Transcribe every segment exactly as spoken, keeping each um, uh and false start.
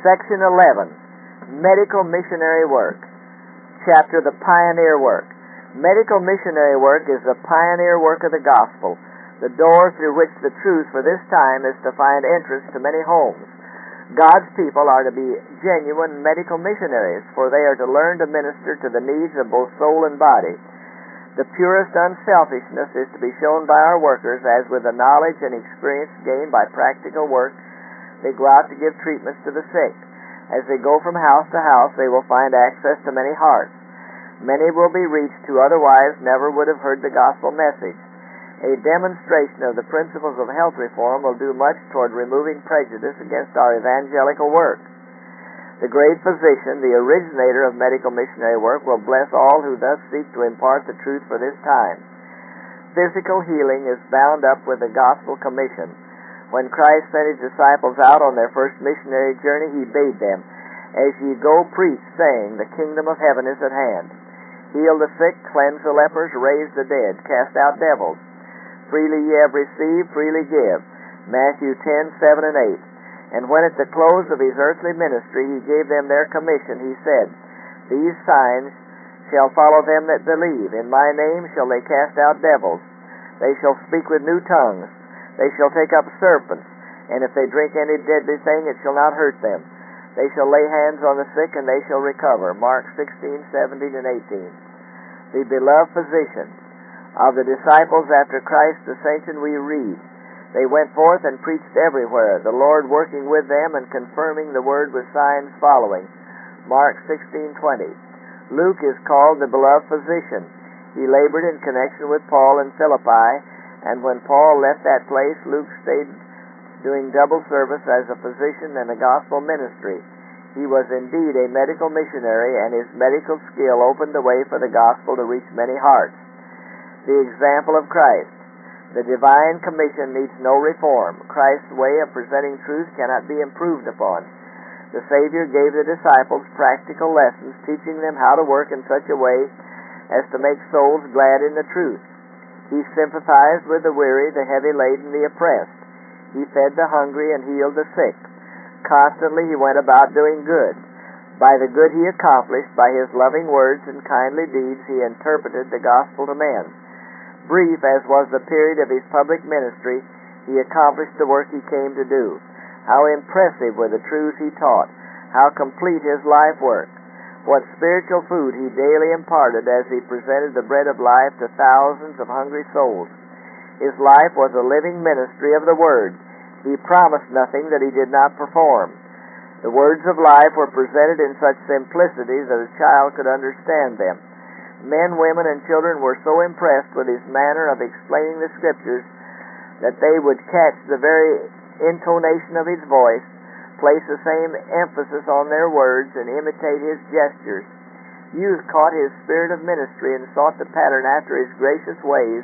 Section eleven, Medical Missionary Work. Chapter, The Pioneer Work. Medical missionary work is the pioneer work of the gospel, the door through which the truth for this time is to find entrance to many homes. God's people are to be genuine medical missionaries, for they are to learn to minister to the needs of both soul and body. The purest unselfishness is to be shown by our workers, as with the knowledge and experience gained by practical work, they go out to give treatments to the sick. As they go from house to house, they will find access to many hearts. Many will be reached who otherwise never would have heard the gospel message. A demonstration of the principles of health reform will do much toward removing prejudice against our evangelical work. The great physician, the originator of medical missionary work, will bless all who thus seek to impart the truth for this time. Physical healing is bound up with the gospel commission. When Christ sent his disciples out on their first missionary journey, he bade them, "As ye go, preach, saying, the kingdom of heaven is at hand. Heal the sick, cleanse the lepers, raise the dead, cast out devils. Freely ye have received, freely give." Matthew ten, seven and eight. And when at the close of his earthly ministry he gave them their commission, he said, "These signs shall follow them that believe. In my name shall they cast out devils. They shall speak with new tongues. They shall take up serpents, and if they drink any deadly thing, it shall not hurt them. They shall lay hands on the sick, and they shall recover." Mark sixteen, seventeen, and eighteen. The beloved physician. Of the disciples after Christ's ascension we read, "They went forth and preached everywhere, the Lord working with them and confirming the word with signs following." Mark sixteen, twenty. Luke is called the beloved physician. He labored in connection with Paul in Philippi, and when Paul left that place, Luke stayed doing double service as a physician and a gospel ministry. He was indeed a medical missionary, and his medical skill opened the way for the gospel to reach many hearts. The example of Christ. The divine commission needs no reform. Christ's way of presenting truth cannot be improved upon. The Savior gave the disciples practical lessons, teaching them how to work in such a way as to make souls glad in the truth. He sympathized with the weary, the heavy laden, the oppressed. He fed the hungry and healed the sick. Constantly he went about doing good. By the good he accomplished, by his loving words and kindly deeds, he interpreted the gospel to men. Brief as was the period of his public ministry, he accomplished the work he came to do. How impressive were the truths he taught. How complete his life work. What spiritual food he daily imparted as he presented the bread of life to thousands of hungry souls. His life was a living ministry of the Word. He promised nothing that he did not perform. The words of life were presented in such simplicity that a child could understand them. Men, women, and children were so impressed with his manner of explaining the Scriptures that they would catch the very intonation of his voice, place the same emphasis on their words, and imitate his gestures. Youth caught his spirit of ministry and sought to pattern after his gracious ways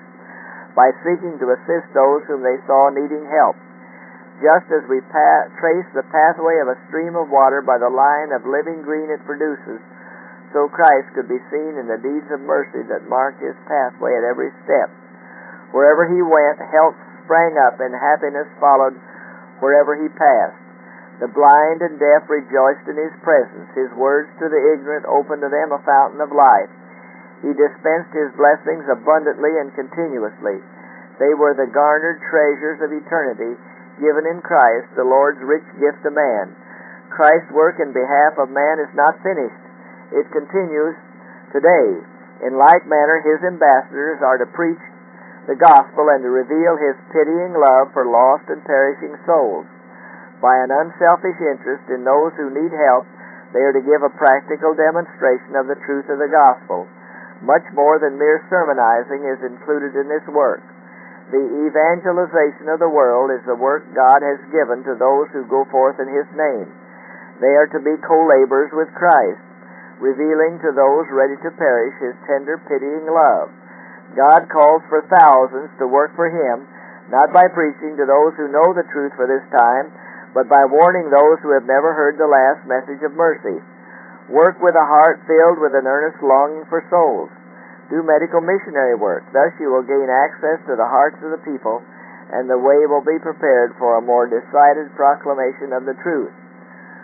by seeking to assist those whom they saw needing help. Just as we pa- trace the pathway of a stream of water by the line of living green it produces, so Christ could be seen in the deeds of mercy that marked his pathway at every step. Wherever he went, health sprang up and happiness followed wherever he passed. The blind and deaf rejoiced in his presence. His words to the ignorant opened to them a fountain of life. He dispensed his blessings abundantly and continuously. They were the garnered treasures of eternity, given in Christ, the Lord's rich gift to man. Christ's work in behalf of man is not finished. It continues today. In like manner, his ambassadors are to preach the gospel and to reveal his pitying love for lost and perishing souls. By an unselfish interest in those who need help, they are to give a practical demonstration of the truth of the gospel. Much more than mere sermonizing is included in this work. The evangelization of the world is the work God has given to those who go forth in his name. They are to be co-laborers with Christ, revealing to those ready to perish his tender, pitying love. God calls for thousands to work for him, not by preaching to those who know the truth for this time, but by warning those who have never heard the last message of mercy. Work with a heart filled with an earnest longing for souls. Do medical missionary work. Thus you will gain access to the hearts of the people, and the way will be prepared for a more decided proclamation of the truth.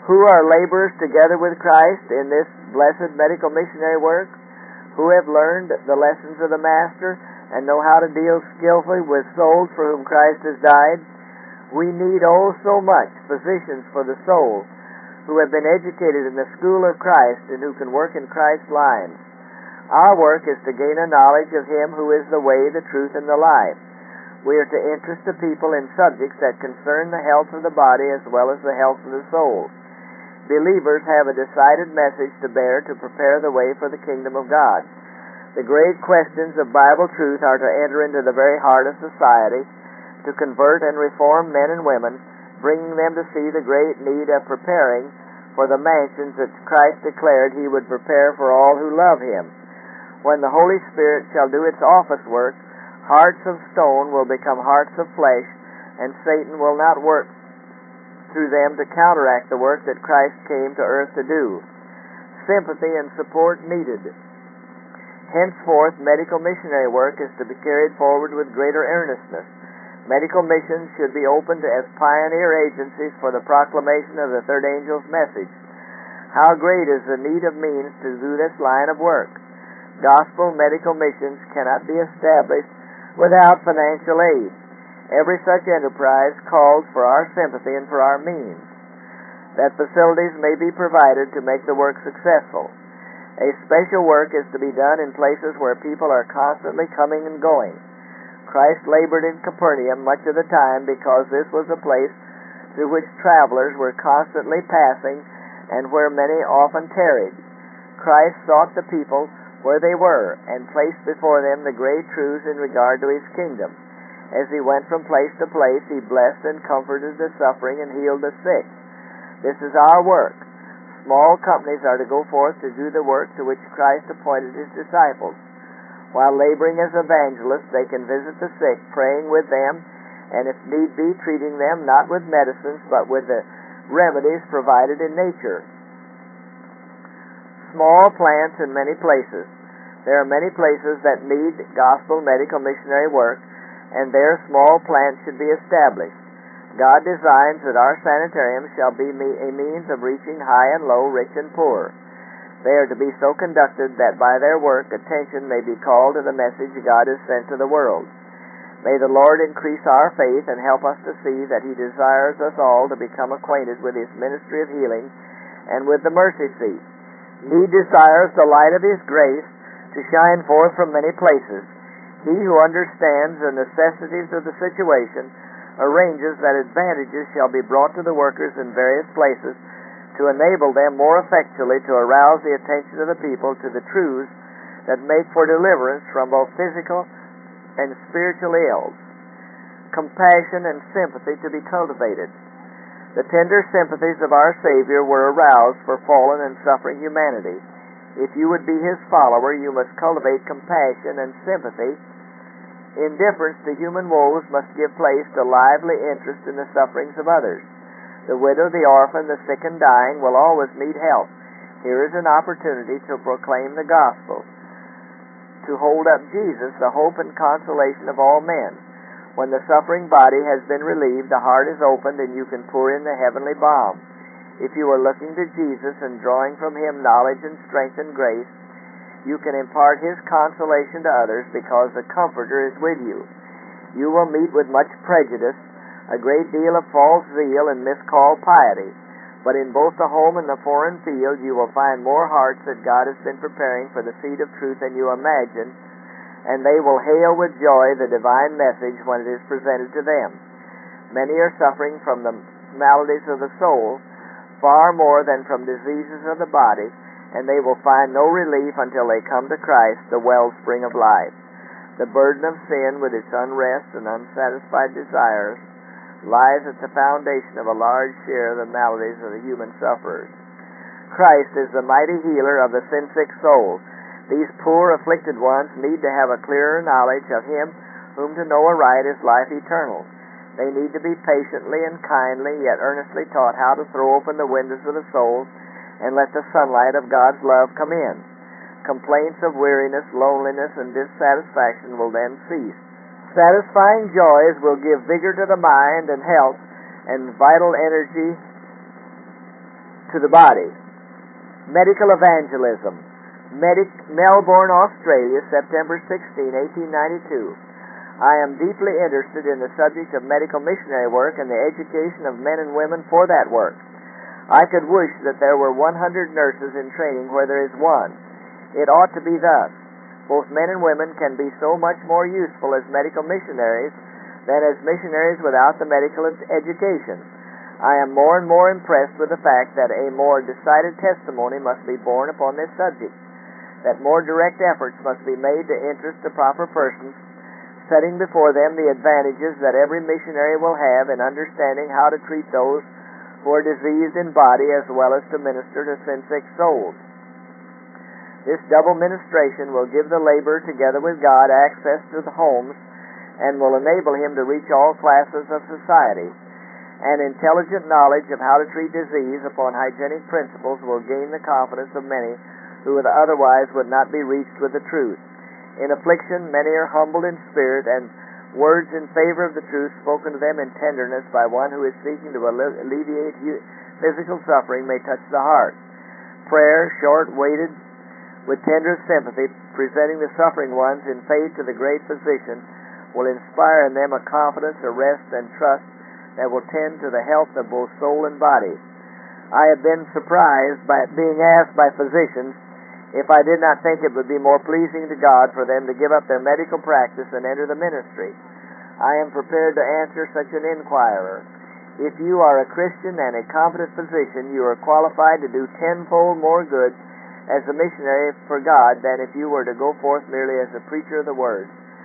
Who are laborers together with Christ in this blessed medical missionary work? Who have learned the lessons of the Master and know how to deal skillfully with souls for whom Christ has died? We need oh so much physicians for the soul who have been educated in the school of Christ and who can work in Christ's lines. Our work is to gain a knowledge of Him who is the way, the truth, and the life. We are to interest the people in subjects that concern the health of the body as well as the health of the soul. Believers have a decided message to bear to prepare the way for the kingdom of God. The great questions of Bible truth are to enter into the very heart of society, to convert and reform men and women, bringing them to see the great need of preparing for the mansions that Christ declared He would prepare for all who love Him. When the Holy Spirit shall do its office work, hearts of stone will become hearts of flesh, and Satan will not work through them to counteract the work that Christ came to earth to do. Sympathy and support needed. Henceforth, medical missionary work is to be carried forward with greater earnestness. Medical missions should be opened as pioneer agencies for the proclamation of the third angel's message. How great is the need of means to do this line of work! Gospel medical missions cannot be established without financial aid. Every such enterprise calls for our sympathy and for our means, that facilities may be provided to make the work successful. A special work is to be done in places where people are constantly coming and going. Christ labored in Capernaum much of the time because this was a place through which travelers were constantly passing and where many often tarried. Christ sought the people where they were and placed before them the great truths in regard to His kingdom. As He went from place to place, He blessed and comforted the suffering and healed the sick. This is our work. Small companies are to go forth to do the work to which Christ appointed His disciples. While laboring as evangelists, they can visit the sick, praying with them, and if need be, treating them not with medicines, but with the remedies provided in nature. Small plants in many places. There are many places that need gospel medical missionary work, and there small plants should be established. God designs that our sanitariums shall be a means of reaching high and low, rich and poor. They are to be so conducted that by their work attention may be called to the message God has sent to the world. May the Lord increase our faith and help us to see that He desires us all to become acquainted with His ministry of healing and with the mercy seat. He desires the light of His grace to shine forth from many places. He who understands the necessities of the situation arranges that advantages shall be brought to the workers in various places to enable them more effectually to arouse the attention of the people to the truths that make for deliverance from both physical and spiritual ills. Compassion and sympathy to be cultivated. The tender sympathies of our Savior were aroused for fallen and suffering humanity. If you would be His follower, you must cultivate compassion and sympathy. Indifference to human woes must give place to lively interest in the sufferings of others. The widow, the orphan, the sick and dying will always need help. Here is an opportunity to proclaim the gospel, to hold up Jesus, the hope and consolation of all men. When the suffering body has been relieved, the heart is opened and you can pour in the heavenly balm. If you are looking to Jesus and drawing from Him knowledge and strength and grace, you can impart His consolation to others because the Comforter is with you. You will meet with much prejudice, a great deal of false zeal and miscalled piety, but in both the home and the foreign field you will find more hearts that God has been preparing for the seed of truth than you imagine, and they will hail with joy the divine message when it is presented to them. Many are suffering from the maladies of the soul far more than from diseases of the body, and they will find no relief until they come to Christ, the wellspring of life. The burden of sin with its unrest and unsatisfied desires lies at the foundation of a large share of the maladies of the human sufferers. Christ is the mighty healer of the sin-sick soul. These poor, afflicted ones need to have a clearer knowledge of Him whom to know aright is life eternal. They need to be patiently and kindly, yet earnestly taught how to throw open the windows of the soul and let the sunlight of God's love come in. Complaints of weariness, loneliness, and dissatisfaction will then cease. Satisfying joys will give vigor to the mind and health and vital energy to the body. Medical evangelism. Medic, Melbourne, Australia, September sixteenth, eighteen ninety-two. I am deeply interested in the subject of medical missionary work and the education of men and women for that work. I could wish that there were one hundred nurses in training where there is one. It ought to be thus. Both men and women can be so much more useful as medical missionaries than as missionaries without the medical education. I am more and more impressed with the fact that a more decided testimony must be borne upon this subject, that more direct efforts must be made to interest the proper persons, setting before them the advantages that every missionary will have in understanding how to treat those who are diseased in body as well as to minister to sin-sick souls. This double ministration will give the laborer together with God access to the homes and will enable him to reach all classes of society. An intelligent knowledge of how to treat disease upon hygienic principles will gain the confidence of many who would otherwise would not be reached with the truth. In affliction, many are humbled in spirit, and words in favor of the truth spoken to them in tenderness by one who is seeking to alleviate physical suffering may touch the heart. Prayer, short, weighted, with tender sympathy, presenting the suffering ones in faith to the great physician, will inspire in them a confidence, a rest, and trust that will tend to the health of both soul and body. I have been surprised by being asked by physicians if I did not think it would be more pleasing to God for them to give up their medical practice and enter the ministry. I am prepared to answer such an inquirer. If you are a Christian and a competent physician, you are qualified to do tenfold more good as a missionary for God than if you were to go forth merely as a preacher of the Word.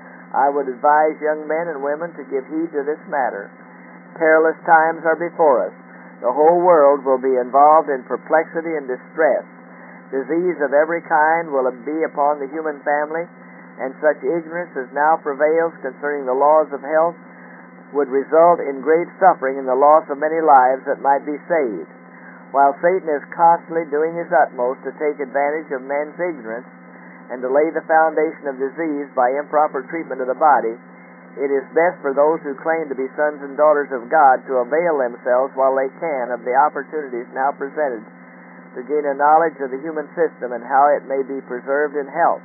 I would advise young men and women to give heed to this matter. Perilous times are before us. The whole world will be involved in perplexity and distress. Disease of every kind will be upon the human family, and such ignorance as now prevails concerning the laws of health would result in great suffering and the loss of many lives that might be saved. While Satan is constantly doing his utmost to take advantage of men's ignorance and to lay the foundation of disease by improper treatment of the body, it is best for those who claim to be sons and daughters of God to avail themselves while they can of the opportunities now presented to gain a knowledge of the human system and how it may be preserved in health.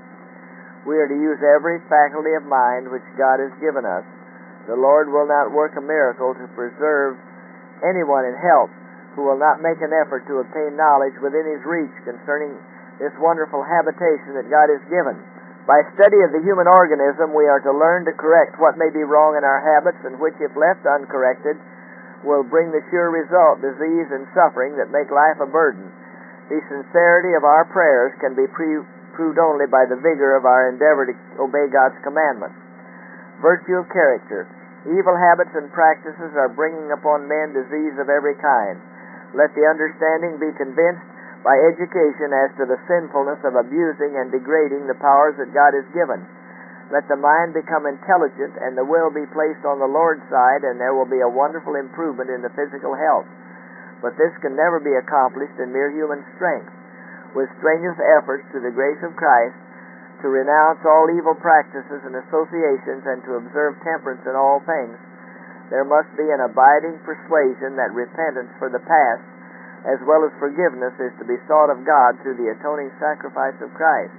We are to use every faculty of mind which God has given us. The Lord will not work a miracle to preserve anyone in health who will not make an effort to obtain knowledge within his reach concerning this wonderful habitation that God has given. By study of the human organism, we are to learn to correct what may be wrong in our habits, and which, if left uncorrected, will bring the sure result, disease and suffering that make life a burden. The sincerity of our prayers can be pre- proved only by the vigor of our endeavor to obey God's commandments. Virtue of character. Evil habits and practices are bringing upon men disease of every kind. Let the understanding be convinced by education as to the sinfulness of abusing and degrading the powers that God has given. Let the mind become intelligent and the will be placed on the Lord's side, and there will be a wonderful improvement in the physical health. But this can never be accomplished in mere human strength. With strenuous efforts to the grace of Christ, to renounce all evil practices and associations and to observe temperance in all things, there must be an abiding persuasion that repentance for the past as well as forgiveness is to be sought of God through the atoning sacrifice of Christ.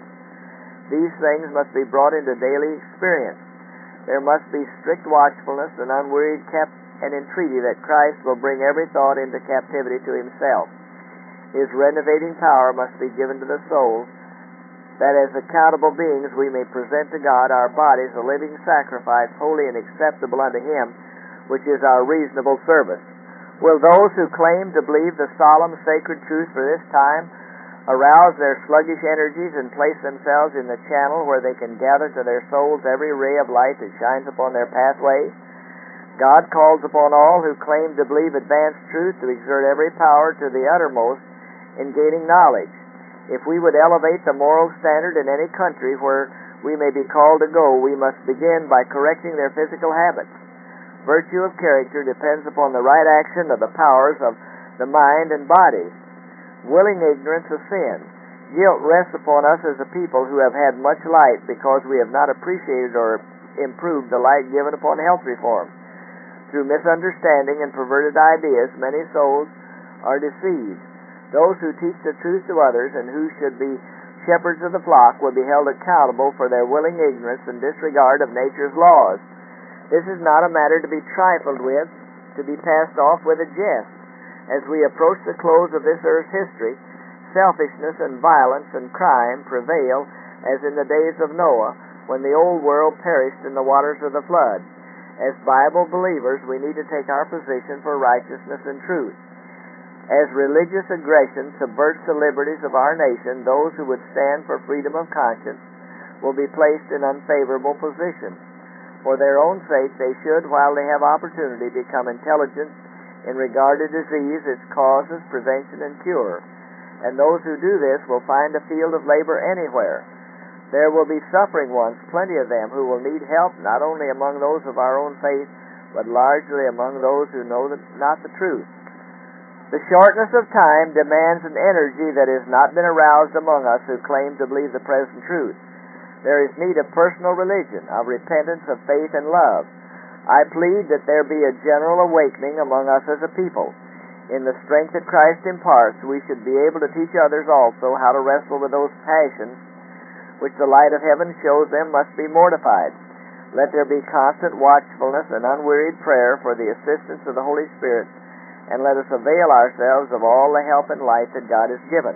These things must be brought into daily experience. There must be strict watchfulness and unwearied cap- and entreaty that Christ will bring every thought into captivity to himself. His renovating power must be given to the soul, that as accountable beings we may present to God our bodies a living sacrifice, holy and acceptable unto Him, which is our reasonable service. Will those who claim to believe the solemn, sacred truth for this time arouse their sluggish energies and place themselves in the channel where they can gather to their souls every ray of light that shines upon their pathway? God calls upon all who claim to believe advanced truth to exert every power to the uttermost in gaining knowledge. If we would elevate the moral standard in any country where we may be called to go, we must begin by correcting their physical habits. Virtue of character depends upon the right action of the powers of the mind and body. Willing ignorance of sin. Guilt rests upon us as a people who have had much light because we have not appreciated or improved the light given upon health reform. Through misunderstanding and perverted ideas, many souls are deceived. Those who teach the truth to others and who should be shepherds of the flock will be held accountable for their willing ignorance and disregard of nature's laws. This is not a matter to be trifled with, to be passed off with a jest. As we approach the close of this earth's history, selfishness and violence and crime prevail as in the days of Noah, when the old world perished in the waters of the flood. As Bible believers, we need to take our position for righteousness and truth. As religious aggression subverts the liberties of our nation, those who would stand for freedom of conscience will be placed in unfavorable positions. For their own sake, they should, while they have opportunity, become intelligent in regard to disease, its causes, prevention, and cure. And those who do this will find a field of labor anywhere. There will be suffering ones, plenty of them, who will need help not only among those of our own faith, but largely among those who know the, not the truth. The shortness of time demands an energy that has not been aroused among us who claim to believe the present truth. There is need of personal religion, of repentance, of faith, and love. I plead that there be a general awakening among us as a people. In the strength that Christ imparts, we should be able to teach others also how to wrestle with those passions which the light of heaven shows them must be mortified. Let there be constant watchfulness and unwearied prayer for the assistance of the Holy Spirit, and let us avail ourselves of all the help and light that God has given.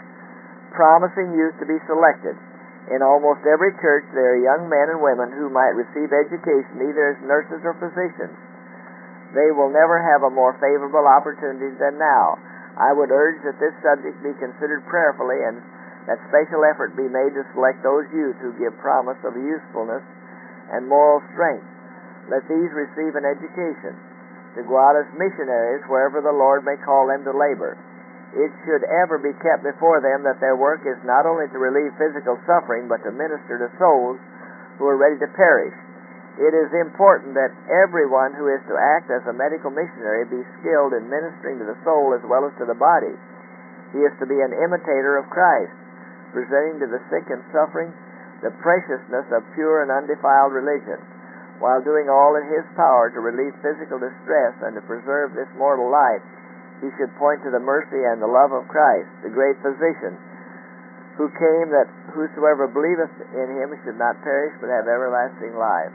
Promising youth to be selected. In almost every church there are young men and women who might receive education either as nurses or physicians. They will never have a more favorable opportunity than now. I would urge that this subject be considered prayerfully and that special effort be made to select those youth who give promise of usefulness and moral strength. Let these receive an education to go out as missionaries wherever the Lord may call them to labor. It should ever be kept before them that their work is not only to relieve physical suffering, but to minister to souls who are ready to perish. It is important that everyone who is to act as a medical missionary be skilled in ministering to the soul as well as to the body. He is to be an imitator of Christ, presenting to the sick and suffering the preciousness of pure and undefiled religion, while doing all in his power to relieve physical distress and to preserve this mortal life. He should point to the mercy and the love of Christ, the great physician, who came that whosoever believeth in him should not perish but have everlasting life.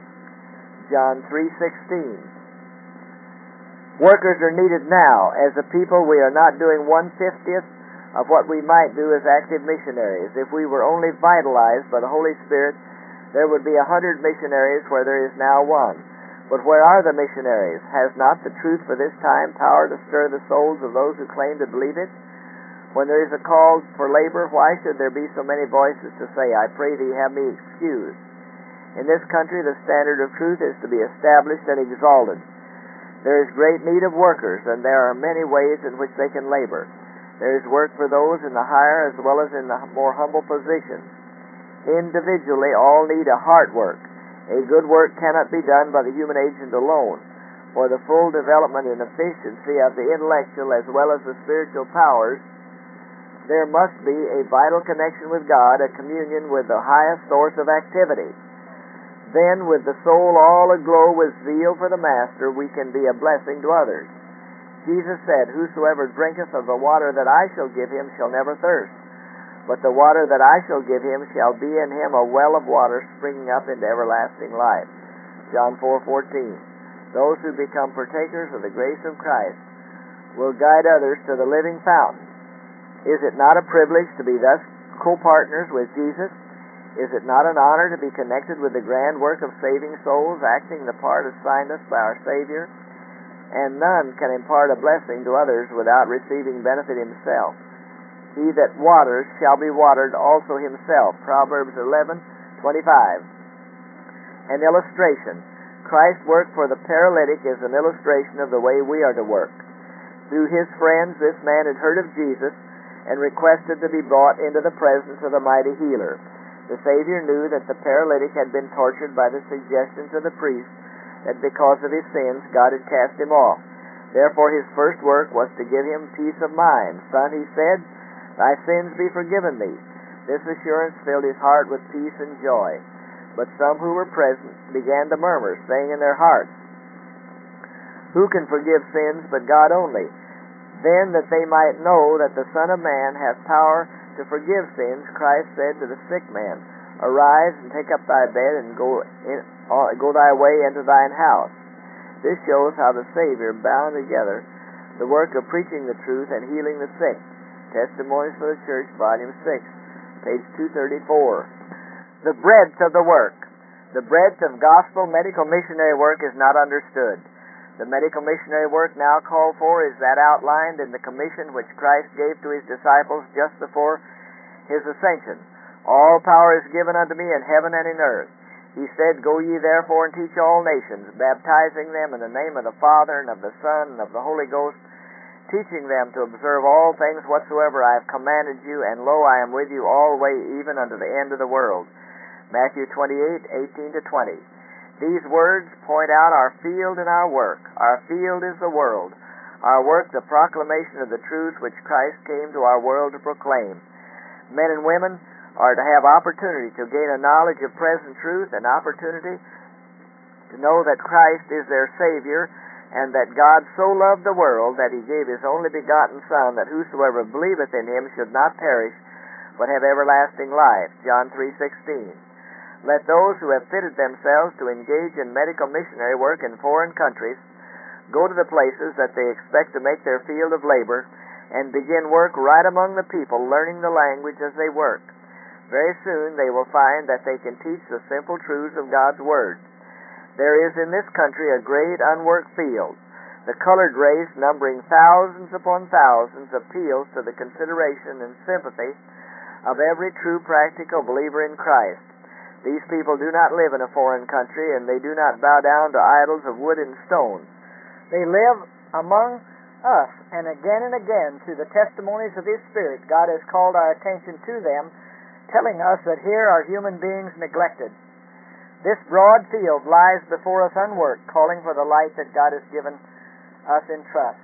John three sixteen. Workers are needed now. As a people, we are not doing one-fiftieth of what we might do as active missionaries. If we were only vitalized by the Holy Spirit, there would be a hundred missionaries where there is now one. But where are the missionaries? Has not the truth for this time power to stir the souls of those who claim to believe it? When there is a call for labor, why should there be so many voices to say, I pray thee have me excused? In this country, the standard of truth is to be established and exalted. There is great need of workers, and there are many ways in which they can labor. There is work for those in the higher as well as in the more humble positions. Individually, all need a heart work. A good work cannot be done by the human agent alone. For the full development and efficiency of the intellectual as well as the spiritual powers, there must be a vital connection with God, a communion with the highest source of activity. Then, with the soul all aglow with zeal for the Master, we can be a blessing to others. Jesus said, Whosoever drinketh of the water that I shall give him shall never thirst. But the water that I shall give him shall be in him a well of water springing up into everlasting life. John four fourteen. Those who become partakers of the grace of Christ will guide others to the living fountain. Is it not a privilege to be thus co-partners with Jesus? Is it not an honor to be connected with the grand work of saving souls, acting the part assigned us by our Savior? And none can impart a blessing to others without receiving benefit himself. He that waters shall be watered also himself. Proverbs eleven twenty-five. An illustration. Christ's work for the paralytic is an illustration of the way we are to work. Through his friends, this man had heard of Jesus and requested to be brought into the presence of the mighty healer. The Savior knew that the paralytic had been tortured by the suggestions of the priest that because of his sins God had cast him off. Therefore his first work was to give him peace of mind. Son, he said, thy sins be forgiven thee. This assurance filled his heart with peace and joy. But some who were present began to murmur, saying in their hearts, Who can forgive sins but God only? Then that they might know that the Son of Man hath power to forgive sins, Christ said to the sick man, Arise and take up thy bed and go in, uh, go thy way into thine house. This shows how the Savior bound together the work of preaching the truth and healing the sick. Testimonies for the Church, Volume six, page two thirty-four. The breadth of the work. The breadth of gospel medical missionary work is not understood. The medical missionary work now called for is that outlined in the commission which Christ gave to his disciples just before his ascension. All power is given unto me in heaven and in earth. He said, Go ye therefore and teach all nations, baptizing them in the name of the Father and of the Son and of the Holy Ghost, teaching them to observe all things whatsoever I have commanded you, and lo, I am with you alway, even unto the end of the world. Matthew twenty-eight, eighteen to twenty. These words point out our field and our work. Our field is the world. Our work, the proclamation of the truth which Christ came to our world to proclaim. Men and women are to have opportunity to gain a knowledge of present truth and opportunity to know that Christ is their Savior, and that God so loved the world that He gave His only begotten Son, that whosoever believeth in Him should not perish, but have everlasting life. John three sixteen. Let those who have fitted themselves to engage in medical missionary work in foreign countries go to the places that they expect to make their field of labor and begin work right among the people, learning the language as they work. Very soon they will find that they can teach the simple truths of God's Word. There is in this country a great unworked field. The colored race, numbering thousands upon thousands, appeals to the consideration and sympathy of every true practical believer in Christ. These people do not live in a foreign country, and they do not bow down to idols of wood and stone. They live among us, and again and again, through the testimonies of His Spirit, God has called our attention to them, telling us that here are human beings neglected. This broad field lies before us unworked, calling for the light that God has given us in trust.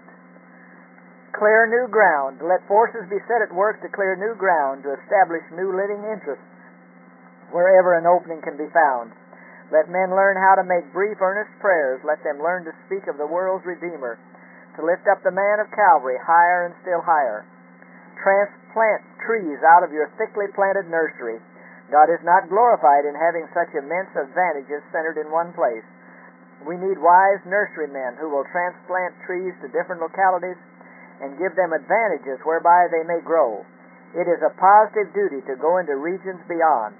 Clear new ground. Let forces be set at work to clear new ground, to establish new living interests wherever an opening can be found. Let men learn how to make brief, earnest prayers. Let them learn to speak of the world's Redeemer, to lift up the man of Calvary higher and still higher. Transplant trees out of your thickly planted nursery. God is not glorified in having such immense advantages centered in one place. We need wise nurserymen who will transplant trees to different localities and give them advantages whereby they may grow. It is a positive duty to go into regions beyond.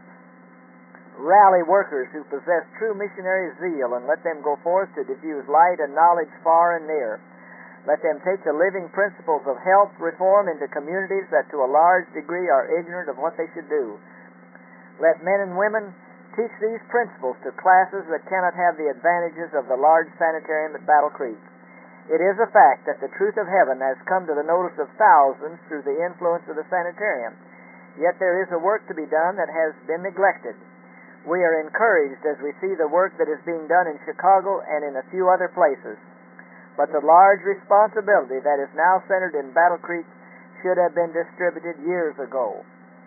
Rally workers who possess true missionary zeal, and let them go forth to diffuse light and knowledge far and near. Let them take the living principles of health reform into communities that to a large degree are ignorant of what they should do. Let men and women teach these principles to classes that cannot have the advantages of the large sanitarium at Battle Creek. It is a fact that the truth of heaven has come to the notice of thousands through the influence of the sanitarium. Yet there is a work to be done that has been neglected. We are encouraged as we see the work that is being done in Chicago and in a few other places. But the large responsibility that is now centered in Battle Creek should have been distributed years ago.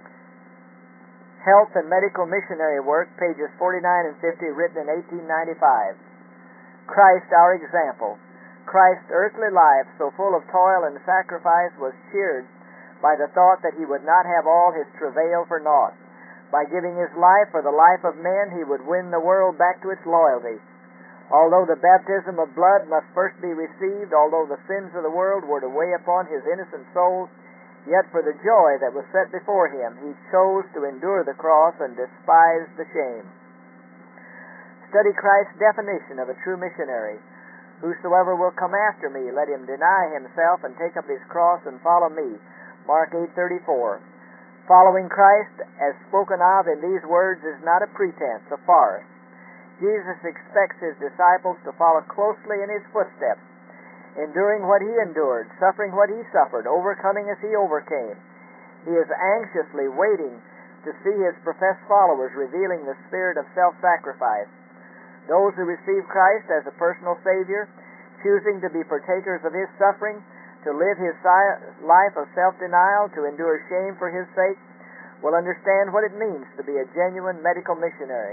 Health and Medical Missionary Work, pages forty-nine and fifty, written in eighteen ninety-five. Christ, our example. Christ's earthly life, so full of toil and sacrifice, was cheered by the thought that He would not have all His travail for naught. By giving His life for the life of men, He would win the world back to its loyalty. Although the baptism of blood must first be received, although the sins of the world were to weigh upon His innocent soul, yet for the joy that was set before Him, He chose to endure the cross and despise the shame. Study Christ's definition of a true missionary. Whosoever will come after me, let him deny himself and take up his cross and follow me. Mark eight thirty-four. Following Christ, as spoken of in these words, is not a pretense, a farce. Jesus expects His disciples to follow closely in His footsteps, enduring what He endured, suffering what He suffered, overcoming as He overcame. He is anxiously waiting to see His professed followers revealing the spirit of self-sacrifice. Those who receive Christ as a personal Savior, choosing to be partakers of His suffering, to live His life of self-denial, to endure shame for His sake, will understand what it means to be a genuine medical missionary.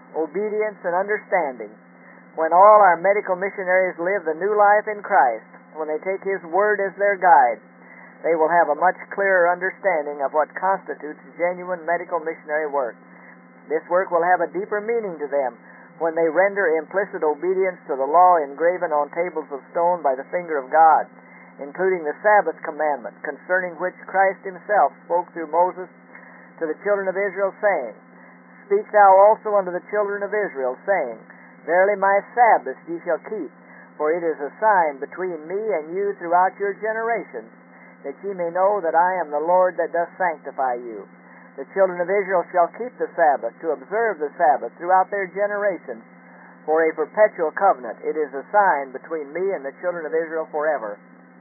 Obedience and understanding. When all our medical missionaries live the new life in Christ, when they take His Word as their guide, they will have a much clearer understanding of what constitutes genuine medical missionary work. This work will have a deeper meaning to them when they render implicit obedience to the law engraven on tables of stone by the finger of God, including the Sabbath commandment, concerning which Christ Himself spoke through Moses to the children of Israel, saying, Speak thou also unto the children of Israel, saying, Verily my Sabbath ye shall keep, for it is a sign between me and you throughout your generations, that ye may know that I am the Lord that doth sanctify you. The children of Israel shall keep the Sabbath, to observe the Sabbath throughout their generations, for a perpetual covenant. It is a sign between me and the children of Israel forever.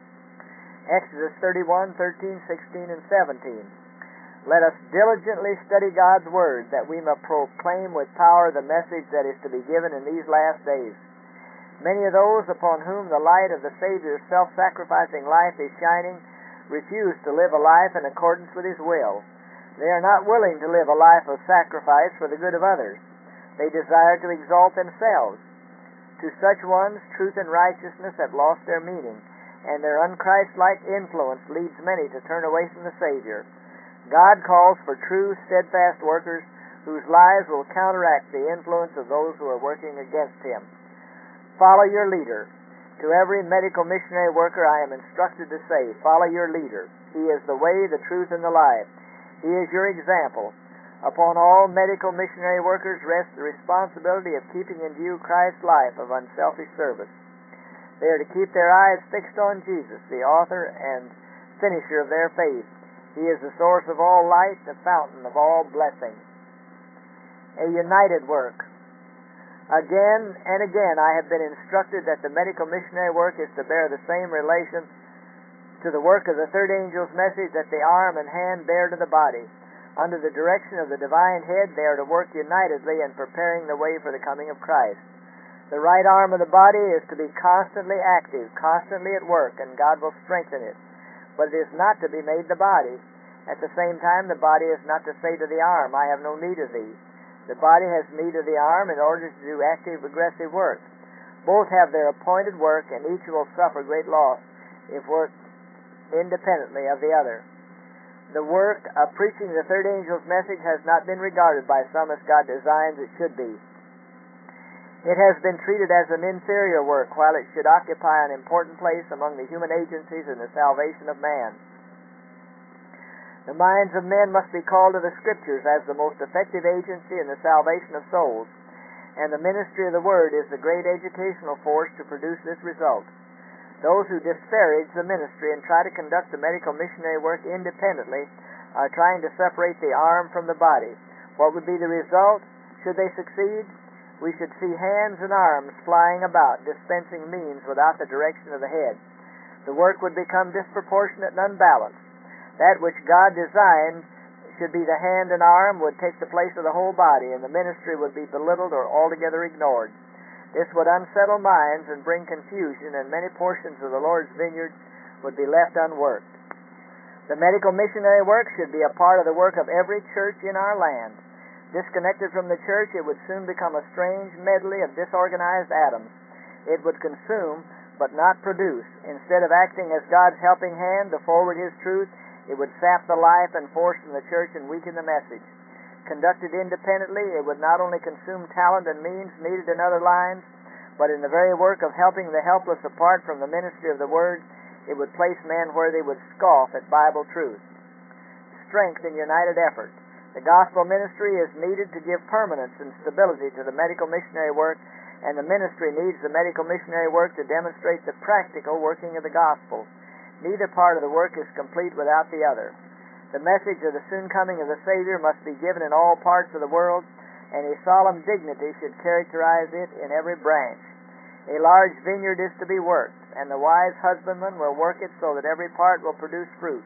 Exodus thirty-one, thirteen, sixteen, and seventeen. Let us diligently study God's Word, that we may proclaim with power the message that is to be given in these last days. Many of those upon whom the light of the Savior's self-sacrificing life is shining refuse to live a life in accordance with His will. They are not willing to live a life of sacrifice for the good of others. They desire to exalt themselves. To such ones, truth and righteousness have lost their meaning, and their unchristlike influence leads many to turn away from the Savior. God calls for true, steadfast workers whose lives will counteract the influence of those who are working against Him. Follow your leader. To every medical missionary worker I am instructed to say, follow your leader. He is the way, the truth, and the life. He is your example. Upon all medical missionary workers rests the responsibility of keeping in view Christ's life of unselfish service. They are to keep their eyes fixed on Jesus, the author and finisher of their faith. He is the source of all light, the fountain of all blessing. A united work. Again and again I have been instructed that the medical missionary work is to bear the same relation to the work of the third angel's message that the arm and hand bear to the body. Under the direction of the divine head, they are to work unitedly in preparing the way for the coming of Christ. The right arm of the body is to be constantly active, constantly at work, and God will strengthen it. But it is not to be made the body. At the same time, the body is not to say to the arm, I have no need of thee. The body has need of the arm in order to do active, aggressive work. Both have their appointed work, and each will suffer great loss if worked independently of the other. The work of preaching the third angel's message has not been regarded by some as God designs it should be. It has been treated as an inferior work, while it should occupy an important place among the human agencies in the salvation of man. The minds of men must be called to the Scriptures as the most effective agency in the salvation of souls, and the ministry of the Word is the great educational force to produce this result. Those who disparage the ministry and try to conduct the medical missionary work independently are trying to separate the arm from the body. What would be the result? Should they succeed? We should see hands and arms flying about, dispensing means without the direction of the head. The work would become disproportionate and unbalanced. That which God designed should be the hand and arm would take the place of the whole body, and the ministry would be belittled or altogether ignored. This would unsettle minds and bring confusion, and many portions of the Lord's vineyard would be left unworked. The medical missionary work should be a part of the work of every church in our land. Disconnected from the church, it would soon become a strange medley of disorganized atoms. It would consume, but not produce. Instead of acting as God's helping hand to forward His truth, it would sap the life and force from the church and weaken the message. Conducted independently, it would not only consume talent and means needed in other lines, but in the very work of helping the helpless apart from the ministry of the Word, it would place men where they would scoff at Bible truth. Strength in united effort. The gospel ministry is needed to give permanence and stability to the medical missionary work, and the ministry needs the medical missionary work to demonstrate the practical working of the gospel. Neither part of the work is complete without the other. The message of the soon coming of the Savior must be given in all parts of the world, and a solemn dignity should characterize it in every branch. A large vineyard is to be worked, and the wise husbandman will work it so that every part will produce fruit.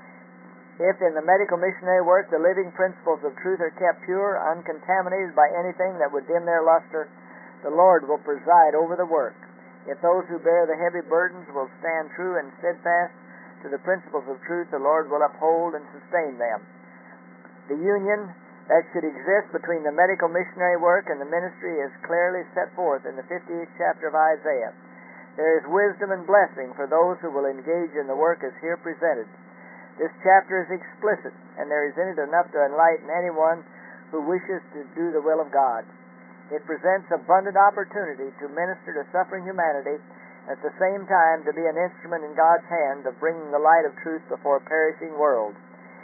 If in the medical missionary work the living principles of truth are kept pure, uncontaminated by anything that would dim their luster, the Lord will preside over the work. If those who bear the heavy burdens will stand true and steadfast to the principles of truth, the Lord will uphold and sustain them. The union that should exist between the medical missionary work and the ministry is clearly set forth in the fifty-eighth chapter of Isaiah. There is wisdom and blessing for those who will engage in the work as here presented. This chapter is explicit, and there is in it enough to enlighten anyone who wishes to do the will of God. It presents abundant opportunity to minister to suffering humanity, at the same time to be an instrument in God's hand of bringing the light of truth before a perishing world.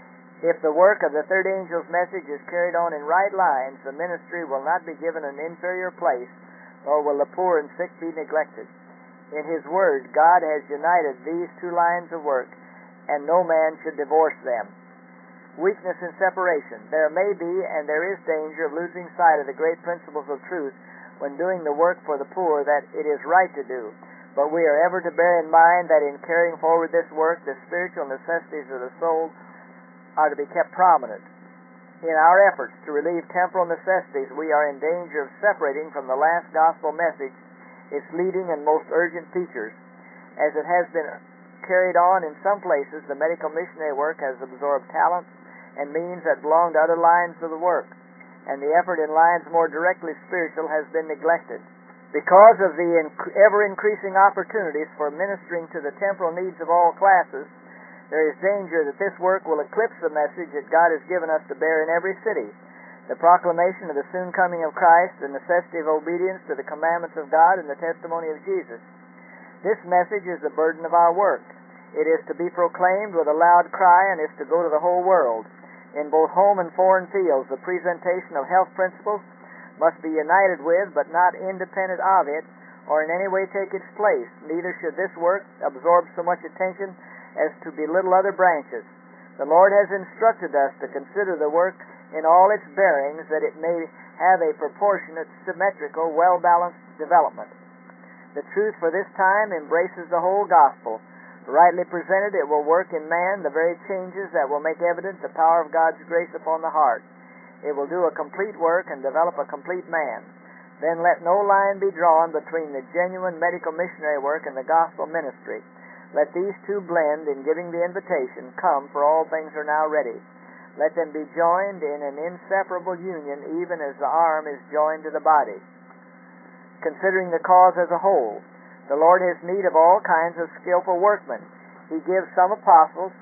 If the work of the third angel's message is carried on in right lines, the ministry will not be given an inferior place, nor will the poor and sick be neglected. In His Word, God has united these two lines of work, and no man should divorce them. Weakness and separation. There may be, and there is danger of losing sight of the great principles of truth when doing the work for the poor that it is right to do. But we are ever to bear in mind that in carrying forward this work, the spiritual necessities of the soul are to be kept prominent. In our efforts to relieve temporal necessities, we are in danger of separating from the last gospel message its leading and most urgent features. As it has been carried on in some places, the medical missionary work has absorbed talents and means that belong to other lines of the work, and the effort in lines more directly spiritual has been neglected. Because of the inc- ever-increasing opportunities for ministering to the temporal needs of all classes, there is danger that this work will eclipse the message that God has given us to bear in every city, the proclamation of the soon coming of Christ, the necessity of obedience to the commandments of God, and the testimony of Jesus. This message is the burden of our work. It is to be proclaimed with a loud cry and is to go to the whole world. In both home and foreign fields, the presentation of health principles must be united with, but not independent of it, or in any way take its place. Neither should this work absorb so much attention as to belittle other branches. The Lord has instructed us to consider the work in all its bearings, that it may have a proportionate, symmetrical, well-balanced development. The truth for this time embraces the whole gospel. Rightly presented, it will work in man the very changes that will make evident the power of God's grace upon the heart. It will do a complete work and develop a complete man. Then let no line be drawn between the genuine medical missionary work and the gospel ministry. Let these two blend in giving the invitation, "Come, for all things are now ready." Let them be joined in an inseparable union, even as the arm is joined to the body. Considering the cause as a whole, the Lord has need of all kinds of skillful workmen. He gives some apostles,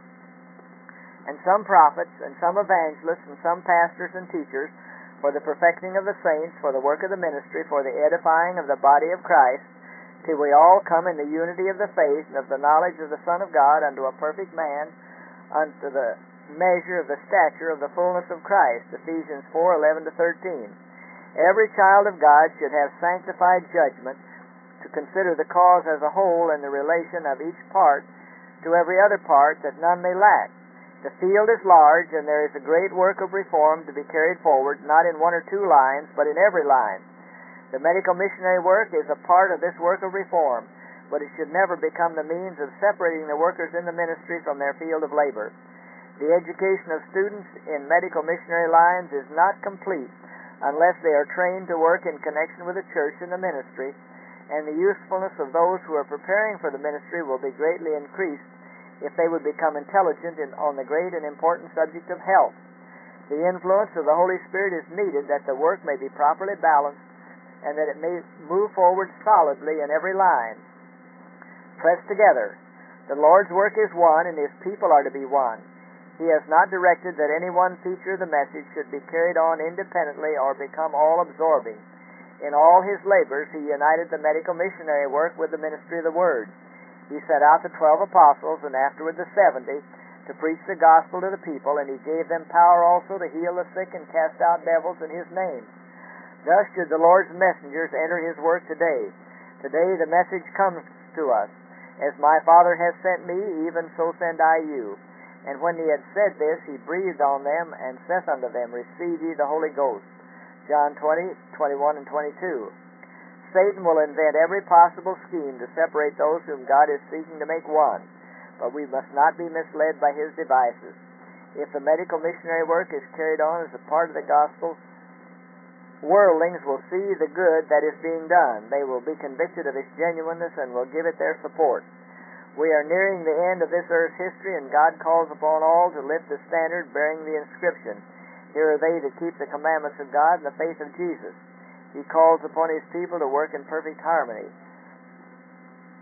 and some prophets, and some evangelists, and some pastors and teachers, for the perfecting of the saints, for the work of the ministry, for the edifying of the body of Christ, till we all come in the unity of the faith and of the knowledge of the Son of God, unto a perfect man, unto the measure of the stature of the fullness of Christ. Ephesians four eleven to thirteen. Every child of God should have sanctified judgment to consider the cause as a whole and the relation of each part to every other part, that none may lack. The field is large, and there is a great work of reform to be carried forward, not in one or two lines, but in every line. The medical missionary work is a part of this work of reform, but it should never become the means of separating the workers in the ministry from their field of labor. The education of students in medical missionary lines is not complete unless they are trained to work in connection with the church and the ministry, and the usefulness of those who are preparing for the ministry will be greatly increased if they would become intelligent in, on the great and important subject of health. The influence of the Holy Spirit is needed that the work may be properly balanced and that it may move forward solidly in every line. Pressed together. The Lord's work is one, and His people are to be one. He has not directed that any one feature of the message should be carried on independently or become all-absorbing. In all His labors, He united the medical missionary work with the ministry of the Word. He sent out the twelve apostles, and afterward the seventy, to preach the gospel to the people, and He gave them power also to heal the sick and cast out devils in His name. Thus should the Lord's messengers enter His work today. Today the message comes to us, "As my Father has sent me, even so send I you." And when He had said this, He breathed on them, and saith unto them, "Receive ye the Holy Ghost." John twenty, twenty-one and twenty-two. Satan will invent every possible scheme to separate those whom God is seeking to make one, but we must not be misled by his devices. If the medical missionary work is carried on as a part of the gospel, worldlings will see the good that is being done. They will be convicted of its genuineness and will give it their support. We are nearing the end of this earth's history, and God calls upon all to lift the standard bearing the inscription, "Here are they that keep the commandments of God and the faith of Jesus." He calls upon His people to work in perfect harmony.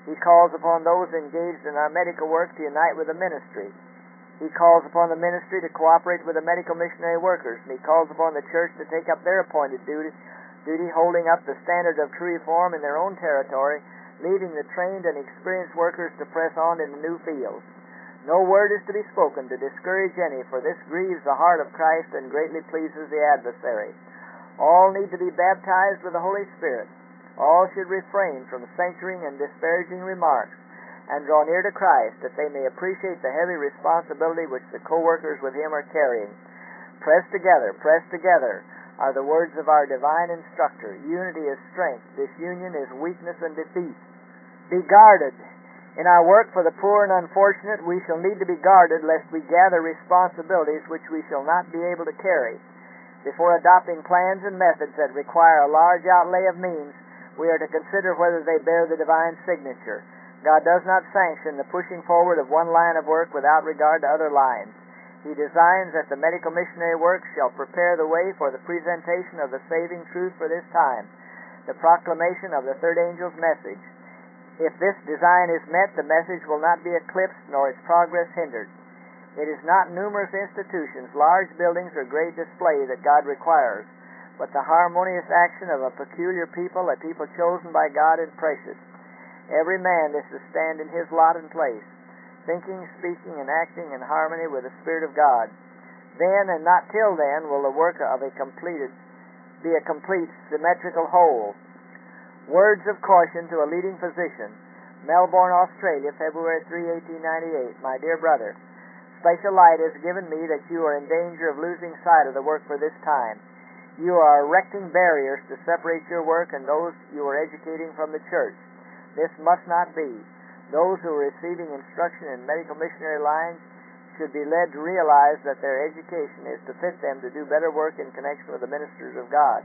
He calls upon those engaged in our medical work to unite with the ministry. He calls upon the ministry to cooperate with the medical missionary workers, and he calls upon the church to take up their appointed duty, duty holding up the standard of true reform in their own territory, leaving the trained and experienced workers to press on into new fields. No word is to be spoken to discourage any, for this grieves the heart of Christ and greatly pleases the adversary. All need to be baptized with the Holy Spirit. All should refrain from censuring and disparaging remarks, and draw near to Christ, that they may appreciate the heavy responsibility which the co-workers with Him are carrying. Press together, press together, are the words of our divine instructor. Unity is strength. Disunion is weakness and defeat. Be guarded. In our work for the poor and unfortunate, we shall need to be guarded lest we gather responsibilities which we shall not be able to carry. Before adopting plans and methods that require a large outlay of means, we are to consider whether they bear the divine signature. God does not sanction the pushing forward of one line of work without regard to other lines. He designs that the medical missionary work shall prepare the way for the presentation of the saving truth for this time, the proclamation of the third angel's message. If this design is met, the message will not be eclipsed nor its progress hindered. It is not numerous institutions, large buildings, or great display that God requires, but the harmonious action of a peculiar people, a people chosen by God and precious. Every man is to stand in his lot and place, thinking, speaking, and acting in harmony with the Spirit of God. Then, and not till then, will the work of a completed be a complete symmetrical whole. Words of caution to a leading physician. Melbourne, Australia, February third, eighteen ninety-eight. My dear brother, special light has given me that you are in danger of losing sight of the work for this time. You are erecting barriers to separate your work and those you are educating from the church. This must not be. Those who are receiving instruction in medical missionary lines should be led to realize that their education is to fit them to do better work in connection with the ministers of God.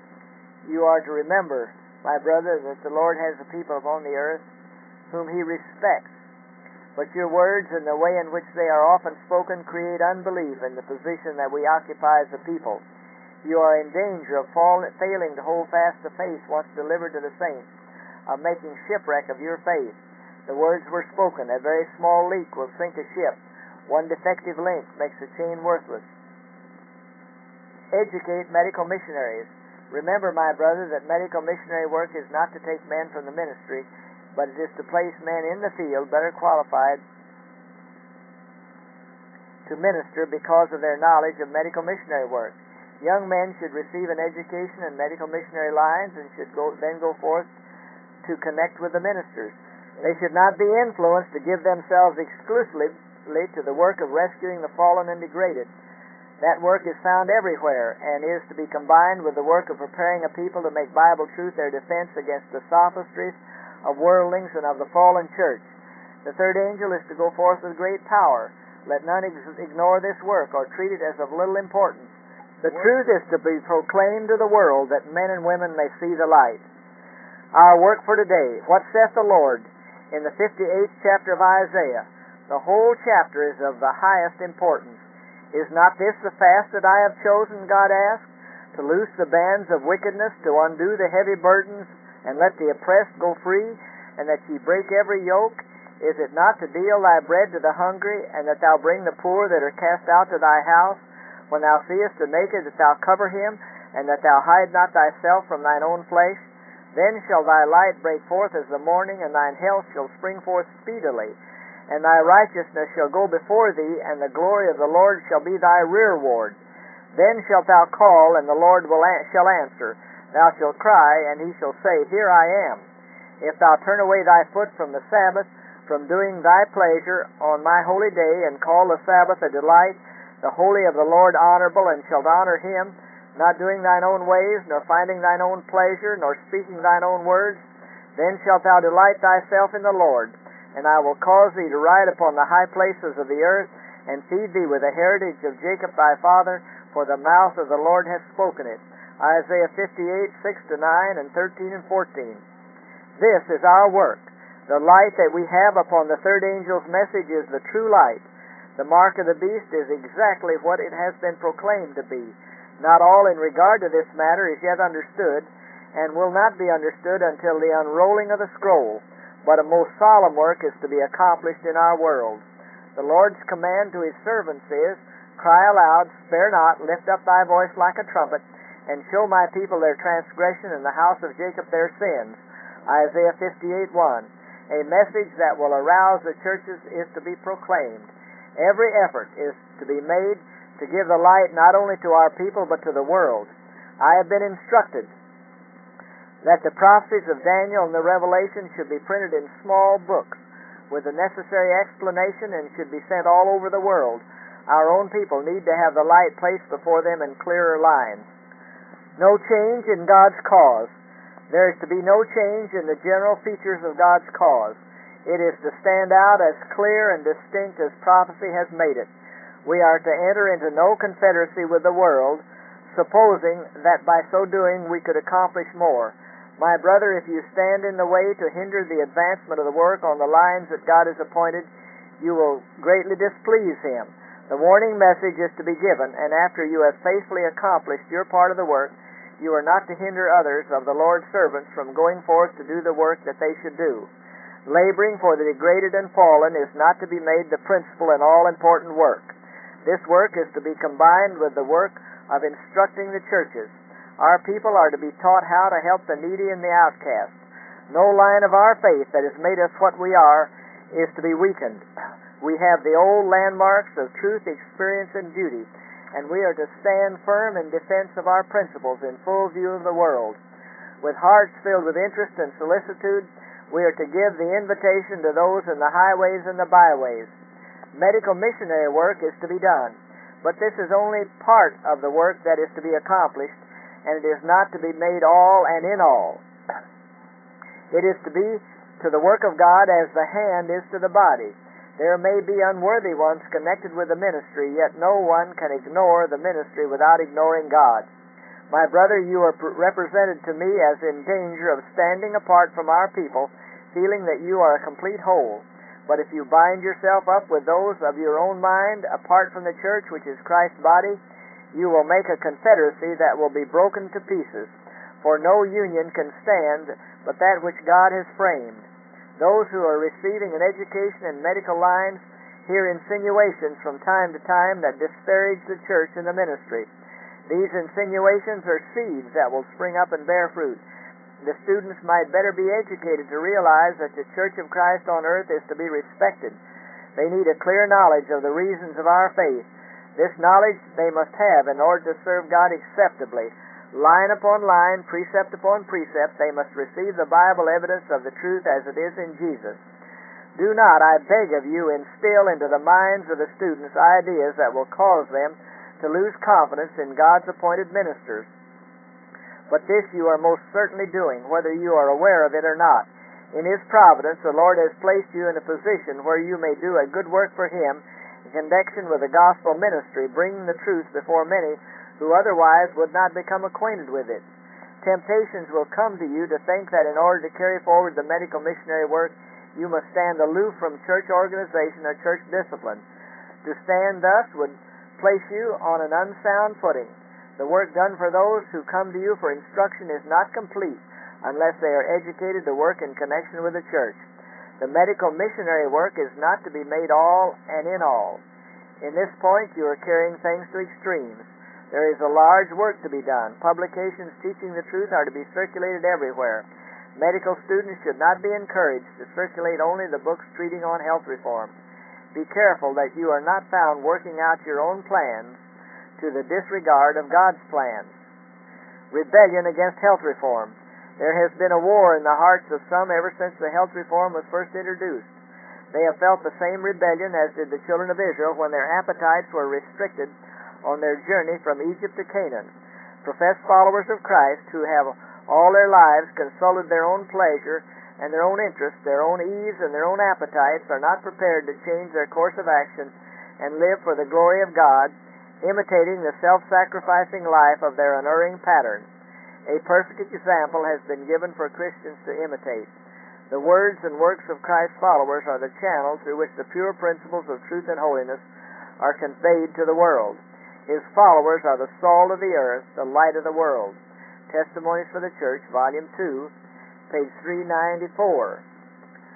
You are to remember, my brother, that the Lord has a people upon the earth whom He respects, but your words and the way in which they are often spoken create unbelief in the position that we occupy as a people. You are in danger of fall, failing to hold fast the faith once delivered to the saints, of making shipwreck of your faith. The words were spoken. A very small leak will sink a ship. One defective link makes a chain worthless. Educate medical missionaries. Remember, my brother, that medical missionary work is not to take men from the ministry, but it is to place men in the field better qualified to minister because of their knowledge of medical missionary work. Young men should receive an education in medical missionary lines and should go, then go forth to connect with the ministers. They should not be influenced to give themselves exclusively to the work of rescuing the fallen and degraded. That work is found everywhere and is to be combined with the work of preparing a people to make Bible truth their defense against the sophistries of worldlings and of the fallen church. The third angel is to go forth with great power. Let none ex- ignore this work or treat it as of little importance. The truth is to be proclaimed to the world that men and women may see the light. Our work for today. What saith the Lord? In the fifty-eighth chapter of Isaiah. The whole chapter is of the highest importance. Is not this the fast that I have chosen, God asked? To loose the bands of wickedness, to undo the heavy burdens, and let the oppressed go free, and that ye break every yoke? Is it not to deal thy bread to the hungry, and that thou bring the poor that are cast out to thy house? When thou seest the naked, that thou cover him, and that thou hide not thyself from thine own flesh? Then shall thy light break forth as the morning, and thine health shall spring forth speedily. And thy righteousness shall go before thee, and the glory of the Lord shall be thy rearward. Then shalt thou call, and the Lord will an- shall answer. Thou shalt cry, and he shall say, Here I am. If thou turn away thy foot from the Sabbath, from doing thy pleasure on my holy day, and call the Sabbath a delight, the holy of the Lord honorable, and shalt honor him, not doing thine own ways, nor finding thine own pleasure, nor speaking thine own words, then shalt thou delight thyself in the Lord, and I will cause thee to ride upon the high places of the earth, and feed thee with the heritage of Jacob thy father, for the mouth of the Lord hath spoken it. Isaiah fifty-eight, six to nine, and thirteen and fourteen. This is our work. The light that we have upon the third angel's message is the true light. The mark of the beast is exactly what it has been proclaimed to be. Not all in regard to this matter is yet understood, and will not be understood until the unrolling of the scroll. but a most solemn work is to be accomplished in our world. The Lord's command to His servants is, Cry aloud, spare not, lift up thy voice like a trumpet, and show my people their transgression and the house of Jacob their sins. Isaiah fifty-eight one. A message that will arouse the churches is to be proclaimed. Every effort is to be made to give the light not only to our people but to the world. I have been instructed that the prophecies of Daniel and the Revelation should be printed in small books with the necessary explanation and should be sent all over the world. Our own people need to have the light placed before them in clearer lines. No change in God's cause. There is to be no change in the general features of God's cause. It is to stand out as clear and distinct as prophecy has made it. We are to enter into no confederacy with the world, supposing that by so doing we could accomplish more. My brother, if you stand in the way to hinder the advancement of the work on the lines that God has appointed, you will greatly displease Him. The warning message is to be given, and after you have faithfully accomplished your part of the work, you are not to hinder others of the Lord's servants from going forth to do the work that they should do. Laboring for the degraded and fallen is not to be made the principal and all-important work. This work is to be combined with the work of instructing the churches. Our people are to be taught how to help the needy and the outcast. No line of our faith that has made us what we are is to be weakened. We have the old landmarks of truth, experience, and duty, and we are to stand firm in defense of our principles in full view of the world. With hearts filled with interest and solicitude, we are to give the invitation to those in the highways and the byways. Medical missionary work is to be done, but this is only part of the work that is to be accomplished, and it is not to be made all and in all. It is to be to the work of God as the hand is to the body. There may be unworthy ones connected with the ministry, yet no one can ignore the ministry without ignoring God. My brother, you are represented to me as in danger of standing apart from our people, feeling that you are a complete whole. But if you bind yourself up with those of your own mind, apart from the church, which is Christ's body, you will make a confederacy that will be broken to pieces. For no union can stand but that which God has framed. Those who are receiving an education in medical lines hear insinuations from time to time that disparage the church and the ministry. These insinuations are seeds that will spring up and bear fruit. The students might better be educated to realize that the Church of Christ on earth is to be respected. They need a clear knowledge of the reasons of our faith. This knowledge they must have in order to serve God acceptably. Line upon line, precept upon precept, they must receive the Bible evidence of the truth as it is in Jesus. Do not, I beg of you, instill into the minds of the students ideas that will cause them to lose confidence in God's appointed ministers. But this you are most certainly doing, whether you are aware of it or not. In His providence, the Lord has placed you in a position where you may do a good work for Him in connection with the gospel ministry, bringing the truth before many who otherwise would not become acquainted with it. Temptations will come to you to think that in order to carry forward the medical missionary work, you must stand aloof from church organization or church discipline. To stand thus would place you on an unsound footing. The work done for those who come to you for instruction is not complete unless they are educated to work in connection with the church. The medical missionary work is not to be made all and in all. In this point, you are carrying things to extremes. There is a large work to be done. Publications teaching the truth are to be circulated everywhere. Medical students should not be encouraged to circulate only the books treating on health reform. Be careful that you are not found working out your own plans to the disregard of God's plans. Rebellion against health reform. There has been a war in the hearts of some ever since the health reform was first introduced. They have felt the same rebellion as did the children of Israel when their appetites were restricted on their journey from Egypt to Canaan. Professed followers of Christ who have all their lives consulted their own pleasure and their own interest, their own ease, and their own appetites are not prepared to change their course of action and live for the glory of God, imitating the self-sacrificing life of their unerring pattern. A perfect example has been given for Christians to imitate. The words and works of Christ's followers are the channel through which the pure principles of truth and holiness are conveyed to the world. His followers are the salt of the earth, the light of the world. Testimonies for the Church, Volume two, page three ninety-four.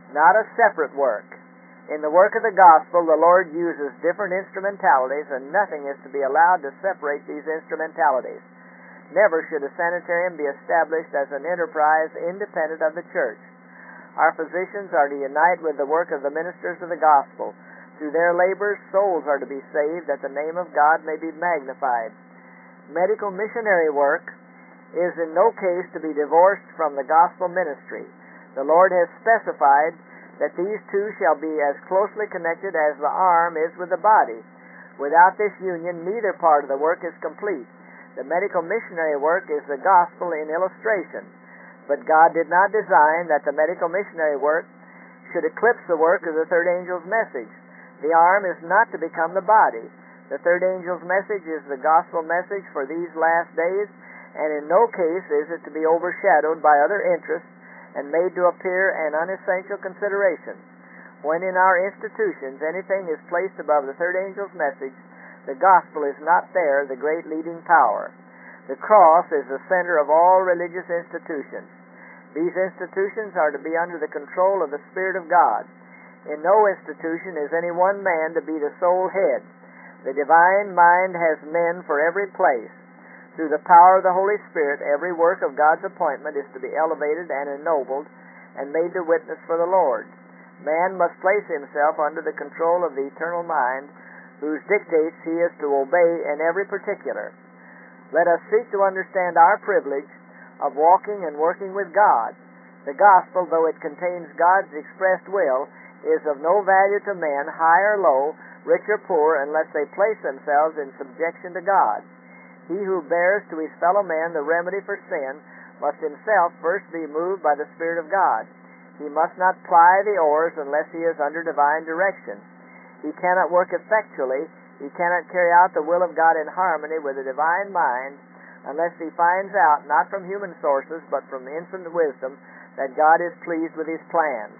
not a separate work. In the work of the gospel, the Lord uses different instrumentalities, and nothing is to be allowed to separate these instrumentalities. Never should a sanitarium be established as an enterprise independent of the church. Our physicians are to unite with the work of the ministers of the gospel. Through their labors, souls are to be saved, that the name of God may be magnified. Medical missionary work is in no case to be divorced from the gospel ministry. The Lord has specified that these two shall be as closely connected as the arm is with the body. Without this union, neither part of the work is complete. The medical missionary work is the gospel in illustration, but God did not design that the medical missionary work should eclipse the work of the third angel's message. The arm is not to become the body. The third angel's message is the gospel message for these last days, and in no case is it to be overshadowed by other interests and made to appear an unessential consideration. When in our institutions anything is placed above the third angel's message, the gospel is not there the great leading power. The cross is the center of all religious institutions. These institutions are to be under the control of the Spirit of God. In no institution is any one man to be the sole head. The divine mind has men for every place. Through the power of the Holy Spirit, every work of God's appointment is to be elevated and ennobled and made to witness for the Lord. Man must place himself under the control of the eternal mind, whose dictates he is to obey in every particular. Let us seek to understand our privilege of walking and working with God. The gospel, though it contains God's expressed will, is of no value to men, high or low, rich or poor, unless they place themselves in subjection to God. He who bears to his fellow man the remedy for sin must himself first be moved by the Spirit of God. He must not ply the oars unless he is under divine direction. He cannot work effectually, he cannot carry out the will of God in harmony with the divine mind, unless he finds out, not from human sources, but from infinite wisdom, that God is pleased with his plans.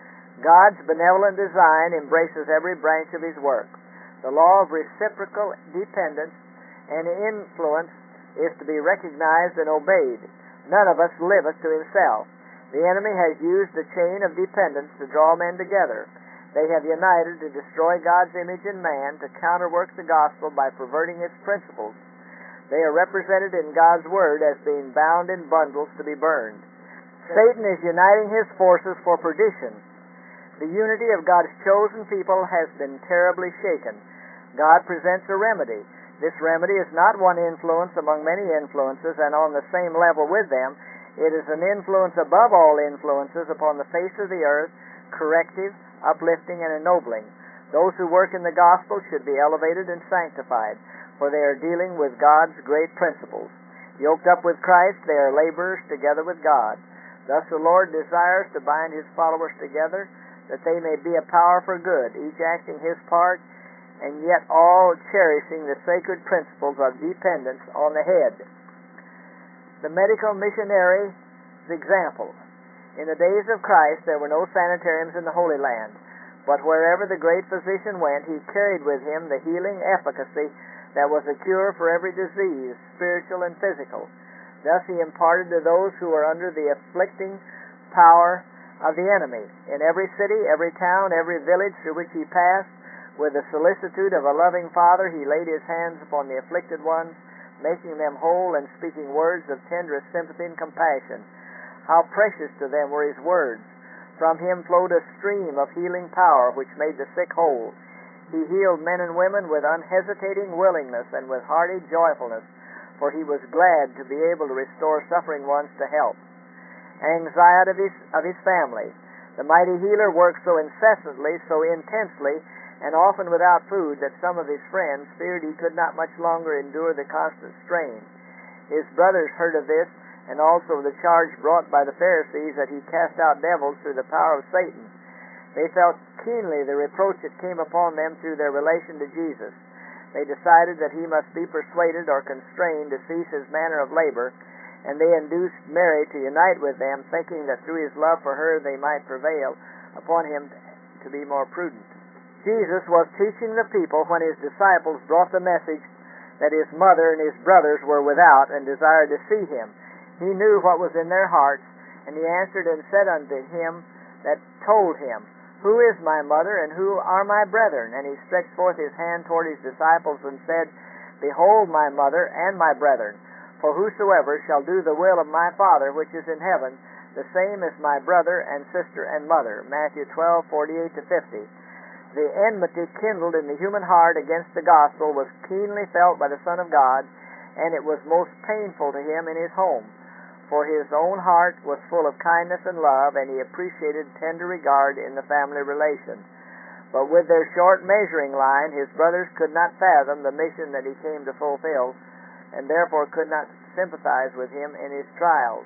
God's benevolent design embraces every branch of his work. The law of reciprocal dependence and influence is to be recognized and obeyed. None of us liveth to himself. The enemy has used the chain of dependence to draw men together. They have united to destroy God's image in man, to counterwork the gospel by perverting its principles. They are represented in God's word as being bound in bundles to be burned. Satan is uniting his forces for perdition. The unity of God's chosen people has been terribly shaken. God presents a remedy. This remedy is not one influence among many influences and on the same level with them. It is an influence above all influences upon the face of the earth, corrective, uplifting, and ennobling. Those who work in the gospel should be elevated and sanctified, for they are dealing with God's great principles. Yoked up with Christ, they are laborers together with God. Thus the Lord desires to bind his followers together, that they may be a power for good, each acting his part, and yet all cherishing the sacred principles of dependence on the head. The medical missionary's example. In the days of Christ there were no sanitariums in the Holy Land, but wherever the great physician went, he carried with him the healing efficacy that was a cure for every disease, spiritual and physical. Thus he imparted to those who were under the afflicting power of the enemy. In every city, every town, every village through which he passed, with the solicitude of a loving Father, he laid his hands upon the afflicted ones, making them whole and speaking words of tenderest sympathy and compassion. How precious to them were his words! From him flowed a stream of healing power which made the sick whole. He healed men and women with unhesitating willingness and with hearty joyfulness, for he was glad to be able to restore suffering ones to health. Anxiety of his, of his family. The mighty healer worked so incessantly, so intensely, and often without food, that some of his friends feared he could not much longer endure the constant strain. His brothers heard of this, and also the charge brought by the Pharisees that he cast out devils through the power of Satan. They felt keenly the reproach that came upon them through their relation to Jesus. They decided that he must be persuaded or constrained to cease his manner of labor, and they induced Mary to unite with them, thinking that through his love for her they might prevail upon him to be more prudent. Jesus was teaching the people when his disciples brought the message that his mother and his brothers were without and desired to see him. He knew what was in their hearts, and he answered and said unto him, that told him, Who is my mother, and who are my brethren? And he stretched forth his hand toward his disciples, and said, Behold my mother and my brethren. For whosoever shall do the will of my Father which is in heaven, the same is my brother and sister and mother. Matthew twelve, forty-eight to fifty. The enmity kindled in the human heart against the gospel was keenly felt by the Son of God, and it was most painful to him in his home. For his own heart was full of kindness and love, and he appreciated tender regard in the family relation. But with their short measuring line, his brothers could not fathom the mission that he came to fulfill, and therefore could not sympathize with him in his trials.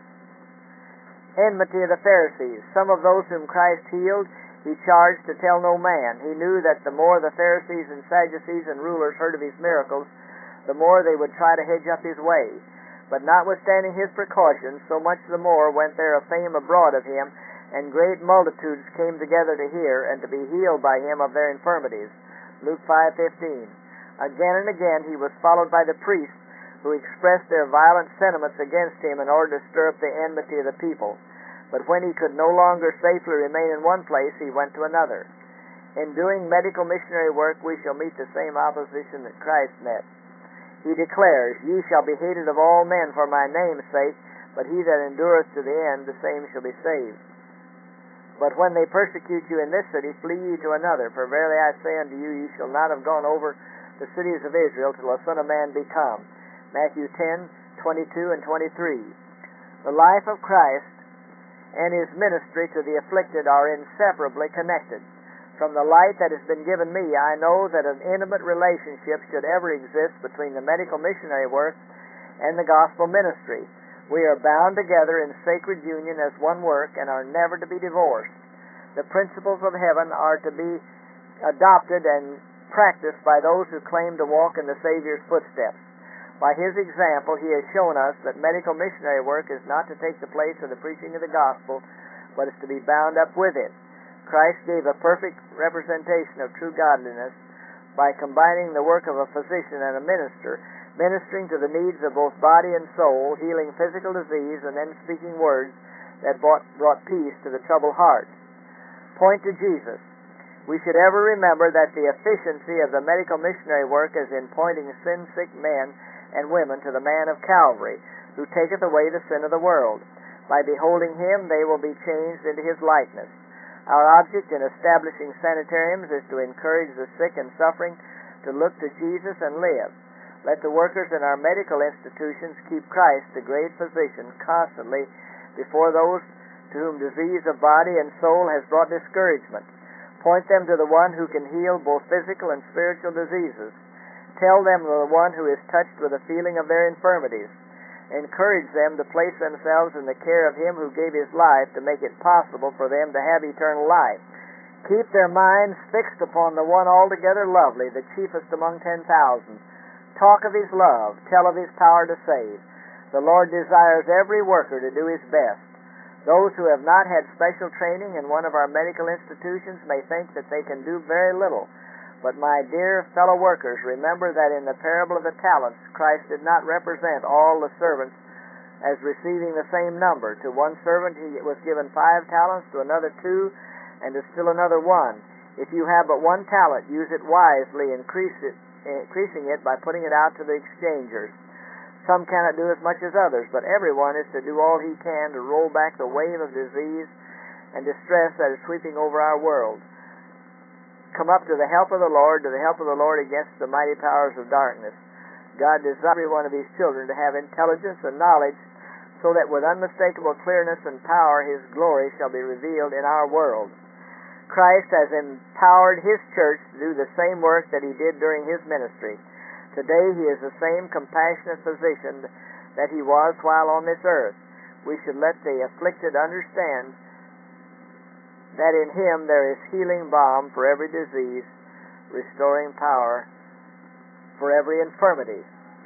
Enmity of the Pharisees. Some of those whom Christ healed, he charged to tell no man. He knew that the more the Pharisees and Sadducees and rulers heard of his miracles, the more they would try to hedge up his way. But notwithstanding his precautions, so much the more went there a fame abroad of him, and great multitudes came together to hear and to be healed by him of their infirmities. Luke five fifteen. Again and again he was followed by the priests, who expressed their violent sentiments against him in order to stir up the enmity of the people. But when he could no longer safely remain in one place, he went to another. In doing medical missionary work, we shall meet the same opposition that Christ met. He declares, Ye shall be hated of all men for my name's sake, but he that endureth to the end, the same shall be saved. But when they persecute you in this city, flee ye to another. For verily I say unto you, ye shall not have gone over the cities of Israel till the Son of Man be come. Matthew ten, twenty-two and twenty-three. The life of Christ and his ministry to the afflicted are inseparably connected. From the light that has been given me, I know that an intimate relationship should ever exist between the medical missionary work and the gospel ministry. We are bound together in sacred union as one work and are never to be divorced. The principles of heaven are to be adopted and practiced by those who claim to walk in the Savior's footsteps. By his example, he has shown us that medical missionary work is not to take the place of the preaching of the gospel, but is to be bound up with it. Christ gave a perfect representation of true godliness by combining the work of a physician and a minister, ministering to the needs of both body and soul, healing physical disease, and then speaking words that brought, brought peace to the troubled heart. Point to Jesus. We should ever remember that the efficiency of the medical missionary work is in pointing sin-sick men and women to the man of Calvary, who taketh away the sin of the world. By beholding him, they will be changed into his likeness. Our object in establishing sanitariums is to encourage the sick and suffering to look to Jesus and live. Let the workers in our medical institutions keep Christ, the great physician, constantly before those to whom disease of body and soul has brought discouragement. Point them to the one who can heal both physical and spiritual diseases. Tell them of the one who is touched with the feeling of their infirmities. Encourage them to place themselves in the care of him who gave his life to make it possible for them to have eternal life. Keep their minds fixed upon the one altogether lovely, the chiefest among ten thousand. Talk of his love. Tell of his power to save. The Lord desires every worker to do his best. Those who have not had special training in one of our medical institutions may think that they can do very little. But my dear fellow workers, remember that in the parable of the talents, Christ did not represent all the servants as receiving the same number. To one servant he was given five talents, to another two, and to still another one. If you have but one talent, use it wisely, increase it, increasing it by putting it out to the exchangers. Some cannot do as much as others, but everyone is to do all he can to roll back the wave of disease and distress that is sweeping over our world. Come up to the help of the Lord, to the help of the Lord against the mighty powers of darkness. God desires every one of his children to have intelligence and knowledge, so that with unmistakable clearness and power his glory shall be revealed in our world. Christ has empowered his church to do the same work that he did during his ministry. Today he is the same compassionate physician that he was while on this earth. We should let the afflicted understand that in him there is healing balm for every disease, restoring power for every infirmity.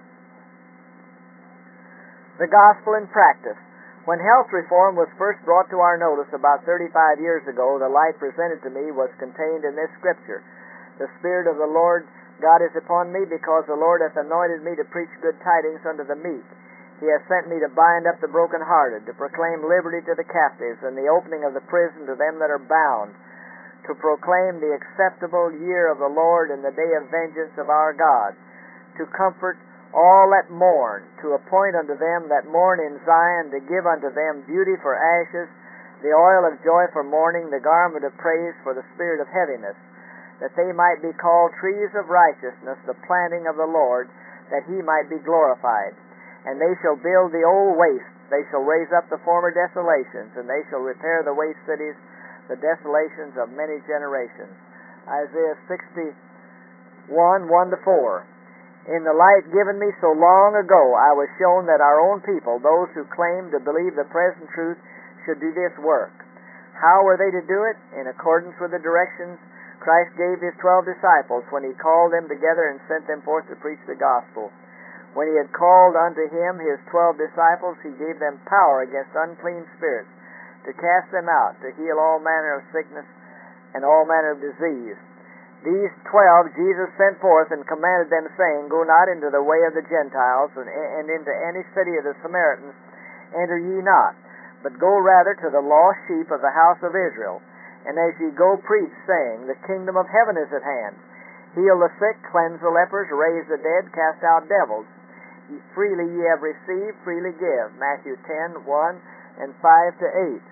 The gospel in practice. When health reform was first brought to our notice about thirty-five years ago, the light presented to me was contained in this scripture. The Spirit of the Lord God is upon me, because the Lord hath anointed me to preach good tidings unto the meek. He has sent me to bind up the brokenhearted, to proclaim liberty to the captives, and the opening of the prison to them that are bound, to proclaim the acceptable year of the Lord and the day of vengeance of our God, to comfort all that mourn, to appoint unto them that mourn in Zion, to give unto them beauty for ashes, the oil of joy for mourning, the garment of praise for the spirit of heaviness, that they might be called trees of righteousness, the planting of the Lord, that he might be glorified. And they shall build the old waste, they shall raise up the former desolations, and they shall repair the waste cities, the desolations of many generations. Isaiah sixty-one, one to four. In the light given me so long ago, I was shown that our own people, those who claim to believe the present truth, should do this work. How were they to do it? In accordance with the directions Christ gave his twelve disciples when he called them together and sent them forth to preach the gospel. When he had called unto him his twelve disciples, he gave them power against unclean spirits, to cast them out, to heal all manner of sickness and all manner of disease. These twelve Jesus sent forth and commanded them, saying, Go not into the way of the Gentiles, and, and into any city of the Samaritans enter ye not, but go rather to the lost sheep of the house of Israel. And as ye go, preach, saying, The kingdom of heaven is at hand. Heal the sick, cleanse the lepers, raise the dead, cast out devils. Freely ye have received, freely give. Matthew ten, one and five to eight.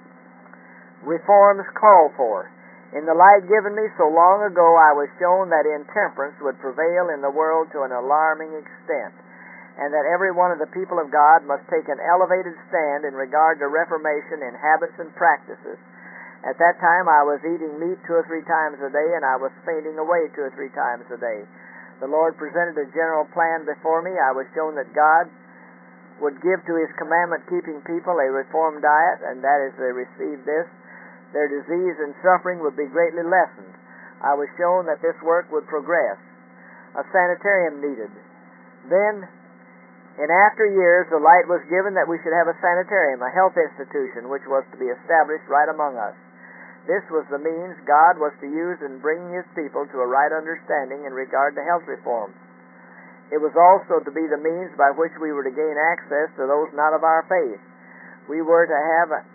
Reforms called for. In the light given me so long ago, I was shown that intemperance would prevail in the world to an alarming extent, and that every one of the people of God must take an elevated stand in regard to reformation in habits and practices. At that time I was eating meat two or three times a day, and I was fainting away two or three times a day. The Lord presented a general plan before me. I was shown that God would give to his commandment-keeping people a reformed diet, and that as they received this, their disease and suffering would be greatly lessened. I was shown that this work would progress. A sanitarium needed. Then, in after years, the light was given that we should have a sanitarium, a health institution, which was to be established right among us. This was the means God was to use in bringing his people to a right understanding in regard to health reform. It was also to be the means by which we were to gain access to those not of our faith. We were to have a,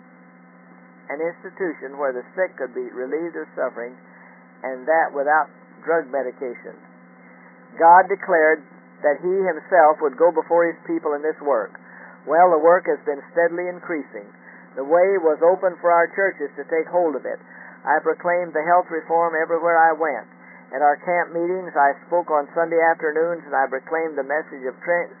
an institution where the sick could be relieved of suffering, and that without drug medication. God declared that he himself would go before his people in this work. Well, the work has been steadily increasing. The way was open for our churches to take hold of it. I proclaimed the health reform everywhere I went. At our camp meetings, I spoke on Sunday afternoons, and I proclaimed the message of, tre-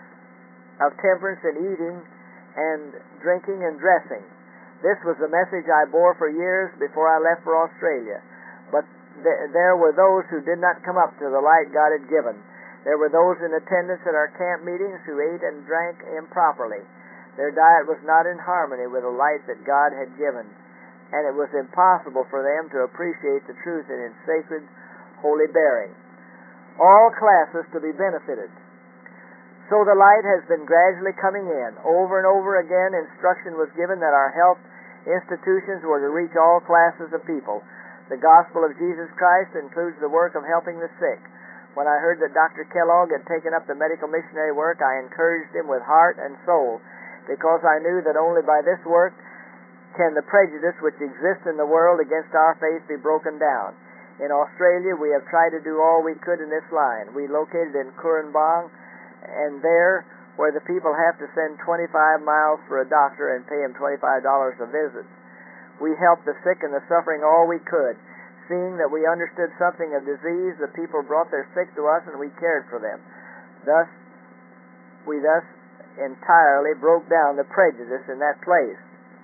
of temperance in eating and drinking and dressing. This was the message I bore for years before I left for Australia. But th- there were those who did not come up to the light God had given. There were those in attendance at our camp meetings who ate and drank improperly. Their diet was not in harmony with the light that God had given, and it was impossible for them to appreciate the truth in its sacred, holy bearing. All classes to be benefited. So the light has been gradually coming in. Over and over again, instruction was given that our health institutions were to reach all classes of people. The gospel of Jesus Christ includes the work of helping the sick. When I heard that Doctor Kellogg had taken up the medical missionary work, I encouraged him with heart and soul, because I knew that only by this work can the prejudice which exists in the world against our faith be broken down. In Australia, we have tried to do all we could in this line. We located in Kurrambong, and there, where the people have to send twenty-five miles for a doctor and pay him twenty-five dollars a visit, we helped the sick and the suffering all we could. Seeing that we understood something of disease, the people brought their sick to us, and we cared for them. Thus, we thus entirely broke down the prejudice in that place.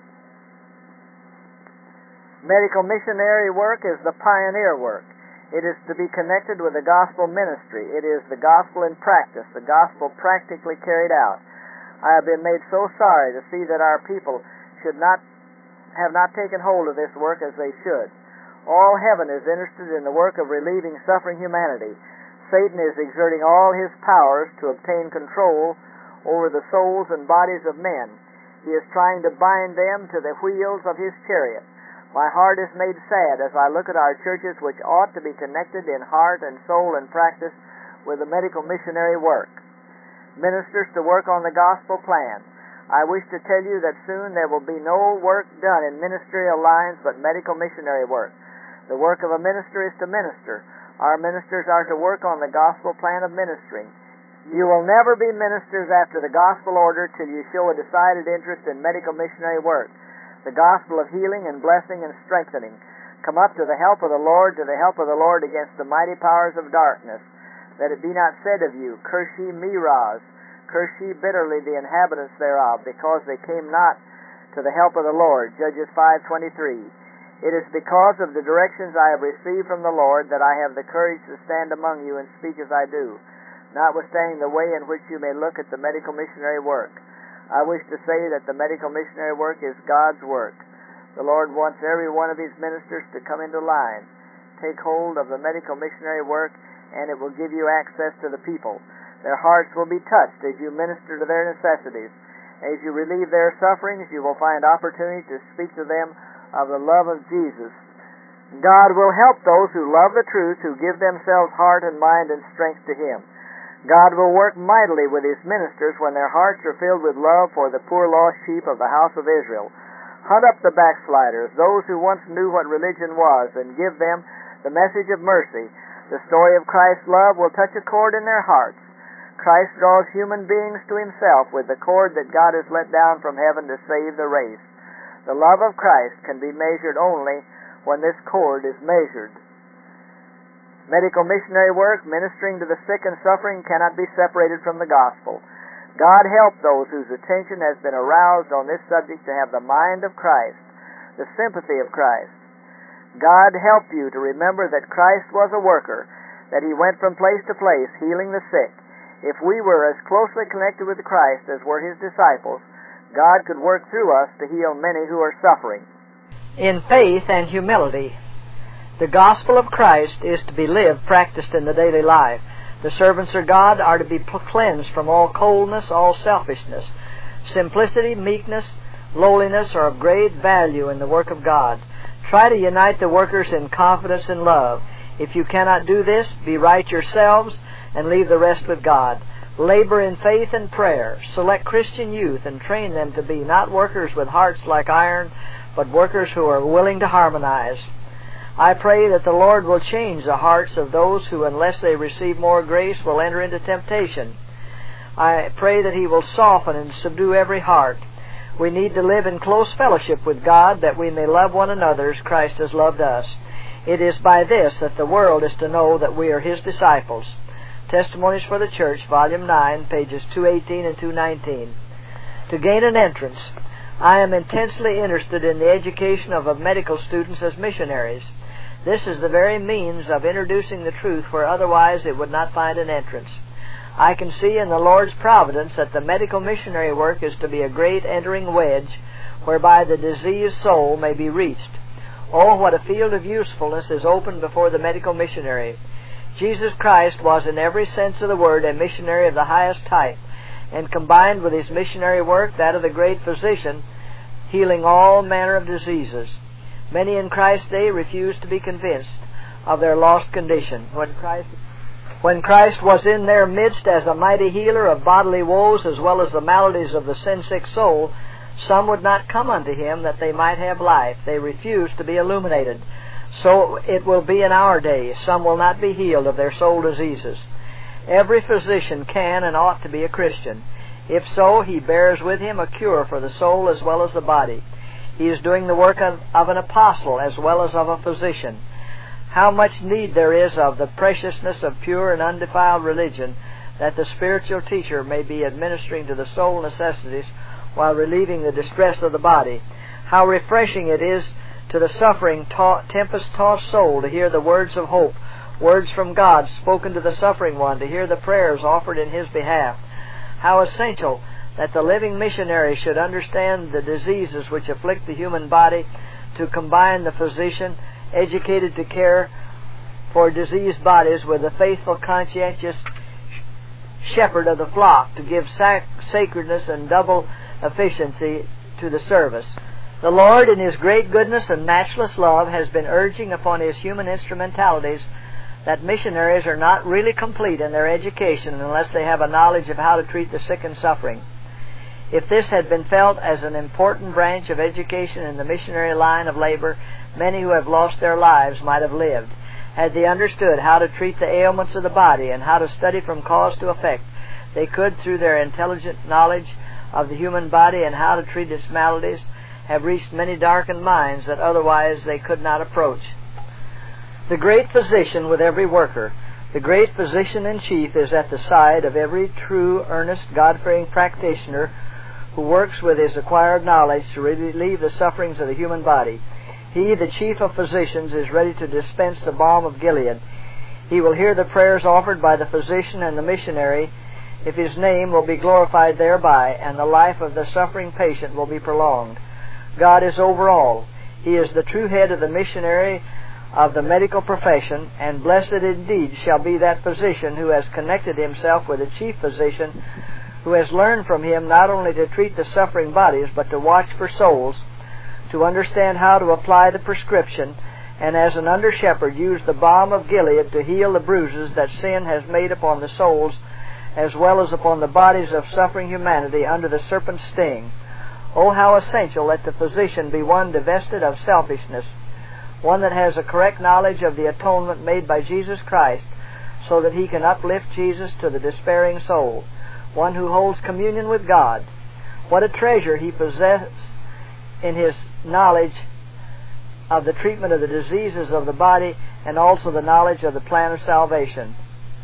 Medical missionary work is the pioneer work. It is to be connected with the gospel ministry. It is the gospel in practice, the gospel practically carried out. I have been made so sorry to see that our people should not have not taken hold of this work as they should. All heaven is interested in the work of relieving suffering humanity. Satan is exerting all his powers to obtain control over the souls and bodies of men. He is trying to bind them to the wheels of his chariot. My heart is made sad as I look at our churches, which ought to be connected in heart and soul and practice with the medical missionary work. ministers to work on the gospel plan. I wish to tell you that soon there will be no work done in ministerial lines but medical missionary work. The work of a minister is to minister. Our ministers are to work on the gospel plan of ministering. You will never be ministers after the gospel order till you show a decided interest in medical missionary work, the gospel of healing and blessing and strengthening. Come up to the help of the Lord, to the help of the Lord against the mighty powers of darkness, that it be not said of you, Curse ye Meroz, curse ye bitterly the inhabitants thereof, because they came not to the help of the Lord. Judges five twenty-three. It is because of the directions I have received from the Lord that I have the courage to stand among you and speak as I do, notwithstanding the way in which you may look at the medical missionary work. I wish to say that the medical missionary work is God's work. The Lord wants every one of His ministers to come into line. Take hold of the medical missionary work, and it will give you access to the people. Their hearts will be touched as you minister to their necessities. As you relieve their sufferings, you will find opportunity to speak to them of the love of Jesus. God will help those who love the truth, who give themselves heart and mind and strength to Him. God will work mightily with His ministers when their hearts are filled with love for the poor lost sheep of the house of Israel. Hunt up the backsliders, those who once knew what religion was, and give them the message of mercy. The story of Christ's love will touch a chord in their hearts. Christ draws human beings to Himself with the cord that God has let down from heaven to save the race. The love of Christ can be measured only when this cord is measured. Medical missionary work, ministering to the sick and suffering, cannot be separated from the gospel. God help those whose attention has been aroused on this subject to have the mind of Christ, the sympathy of Christ. God help you to remember that Christ was a worker, that He went from place to place healing the sick. If we were as closely connected with Christ as were His disciples, God could work through us to heal many who are suffering. In faith and humility, the gospel of Christ is to be lived, practiced in the daily life. The servants of God are to be cleansed from all coldness, all selfishness. Simplicity, meekness, lowliness are of great value in the work of God. Try to unite the workers in confidence and love. If you cannot do this, be right yourselves and leave the rest with God. Labor in faith and prayer. Select Christian youth and train them to be not workers with hearts like iron, but workers who are willing to harmonize. I pray that the Lord will change the hearts of those who, unless they receive more grace, will enter into temptation. I pray that He will soften and subdue every heart. We need to live in close fellowship with God, that we may love one another as Christ has loved us. It is by this that the world is to know that we are His disciples. Testimonies for the Church, Volume nine, pages two eighteen and two nineteen. To gain an entrance, I am intensely interested in the education of medical students as missionaries. This is the very means of introducing the truth where otherwise it would not find an entrance. I can see in the Lord's providence that the medical missionary work is to be a great entering wedge whereby the diseased soul may be reached. Oh, what a field of usefulness is opened before the medical missionary. Jesus Christ was in every sense of the word a missionary of the highest type, and combined with His missionary work that of the great physician, healing all manner of diseases. Many in Christ's day refused to be convinced of their lost condition. When Christ, when Christ was in their midst as a mighty healer of bodily woes as well as the maladies of the sin-sick soul, some would not come unto Him that they might have life. They refused to be illuminated. So it will be in our day. Some will not be healed of their soul diseases. Every physician can and ought to be a Christian. If so, he bears with him a cure for the soul as well as the body. He is doing the work of, of an apostle as well as of a physician. How much need there is of the preciousness of pure and undefiled religion, that the spiritual teacher may be administering to the soul necessities while relieving the distress of the body. How refreshing it is to the suffering, ta- tempest-tossed soul to hear the words of hope, words from God spoken to the suffering one, to hear the prayers offered in his behalf. How essential that the living missionary should understand the diseases which afflict the human body, to combine the physician, educated to care for diseased bodies, with the faithful, conscientious shepherd of the flock, to give sac- sacredness and double efficiency to the service. The Lord, in His great goodness and matchless love, has been urging upon His human instrumentalities that missionaries are not really complete in their education unless they have a knowledge of how to treat the sick and suffering. If this had been felt as an important branch of education in the missionary line of labor, many who have lost their lives might have lived. Had they understood how to treat the ailments of the body and how to study from cause to effect, they could, through their intelligent knowledge of the human body and how to treat its maladies, have reached many darkened minds that otherwise they could not approach. The great physician with every worker, the great physician-in-chief, is at the side of every true, earnest, God-fearing practitioner who works with his acquired knowledge to relieve the sufferings of the human body. He, the chief of physicians, is ready to dispense the balm of Gilead. He will hear the prayers offered by the physician and the missionary, if his name will be glorified thereby, and the life of the suffering patient will be prolonged. God is over all. He is the true head of the missionary of the medical profession, and blessed indeed shall be that physician who has connected himself with the chief physician, who has learned from him not only to treat the suffering bodies, but to watch for souls, to understand how to apply the prescription, and as an under-shepherd use the balm of Gilead to heal the bruises that sin has made upon the souls, as well as upon the bodies of suffering humanity under the serpent's sting. Oh, how essential that the physician be one divested of selfishness, one that has a correct knowledge of the atonement made by Jesus Christ, so that he can uplift Jesus to the despairing soul, one who holds communion with God. What a treasure he possesses in his knowledge of the treatment of the diseases of the body, and also the knowledge of the plan of salvation.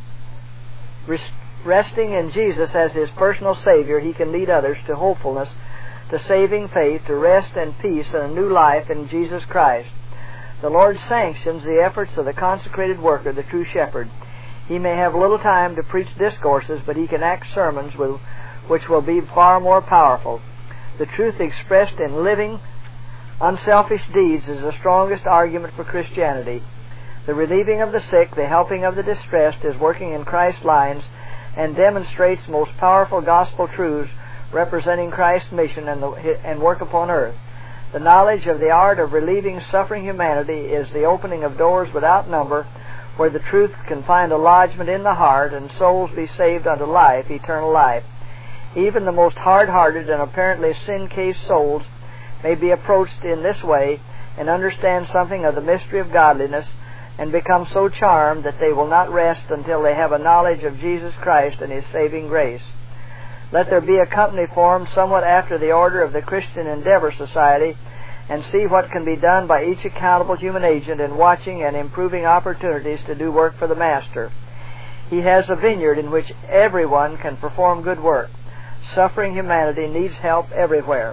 Resting in Jesus as his personal Savior, he can lead others to hopefulness, to saving faith, to rest and peace and a new life in Jesus Christ. The Lord sanctions the efforts of the consecrated worker, the true shepherd. He may have little time to preach discourses, but he can act sermons with, which will be far more powerful. The truth expressed in living, unselfish deeds is the strongest argument for Christianity. The relieving of the sick, the helping of the distressed, is working in Christ's lines and demonstrates most powerful gospel truths representing Christ's mission and, the, and work upon earth. The knowledge of the art of relieving suffering humanity is the opening of doors without number, where the truth can find a lodgment in the heart and souls be saved unto life, eternal life. Even the most hard-hearted and apparently sin-cased souls may be approached in this way and understand something of the mystery of godliness and become so charmed that they will not rest until they have a knowledge of Jesus Christ and his saving grace. Let there be a company formed somewhat after the order of the Christian Endeavor Society, and see what can be done by each accountable human agent in watching and improving opportunities to do work for the Master. He has a vineyard in which everyone can perform good work. Suffering humanity needs help everywhere.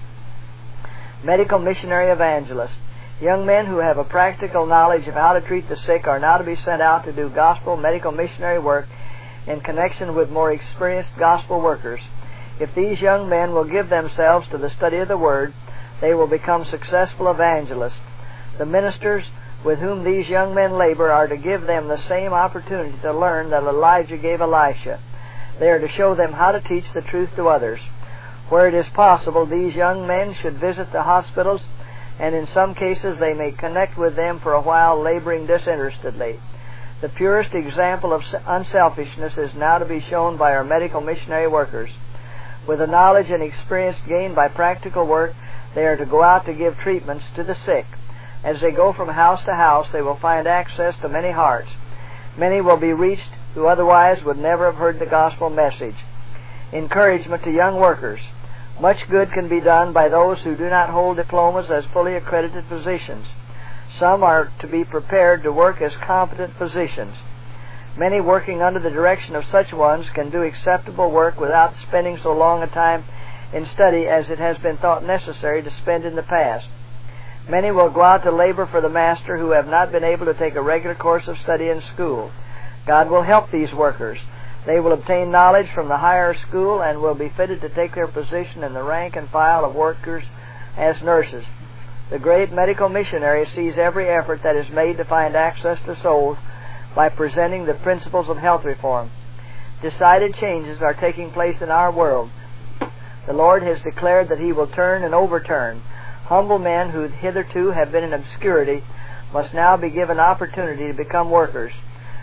Medical missionary evangelists. Young men who have a practical knowledge of how to treat the sick are now to be sent out to do gospel medical missionary work in connection with more experienced gospel workers. If these young men will give themselves to the study of the Word, they will become successful evangelists. The ministers with whom these young men labor are to give them the same opportunity to learn that Elijah gave Elisha. They are to show them how to teach the truth to others. Where it is possible, these young men should visit the hospitals, and in some cases they may connect with them for a while, laboring disinterestedly. The purest example of unselfishness is now to be shown by our medical missionary workers. With the knowledge and experience gained by practical work, they are to go out to give treatments to the sick. As they go from house to house, they will find access to many hearts. Many will be reached who otherwise would never have heard the gospel message. Encouragement to young workers. Much good can be done by those who do not hold diplomas as fully accredited physicians. Some are to be prepared to work as competent physicians. Many working under the direction of such ones can do acceptable work without spending so long a time in study as it has been thought necessary to spend in the past. Many will go out to labor for the Master who have not been able to take a regular course of study in school. God will help these workers. They will obtain knowledge from the higher school and will be fitted to take their position in the rank and file of workers as nurses. The great medical missionary sees every effort that is made to find access to souls by presenting the principles of health reform. Decided changes are taking place in our world. The Lord has declared that He will turn and overturn. Humble men who hitherto have been in obscurity must now be given opportunity to become workers.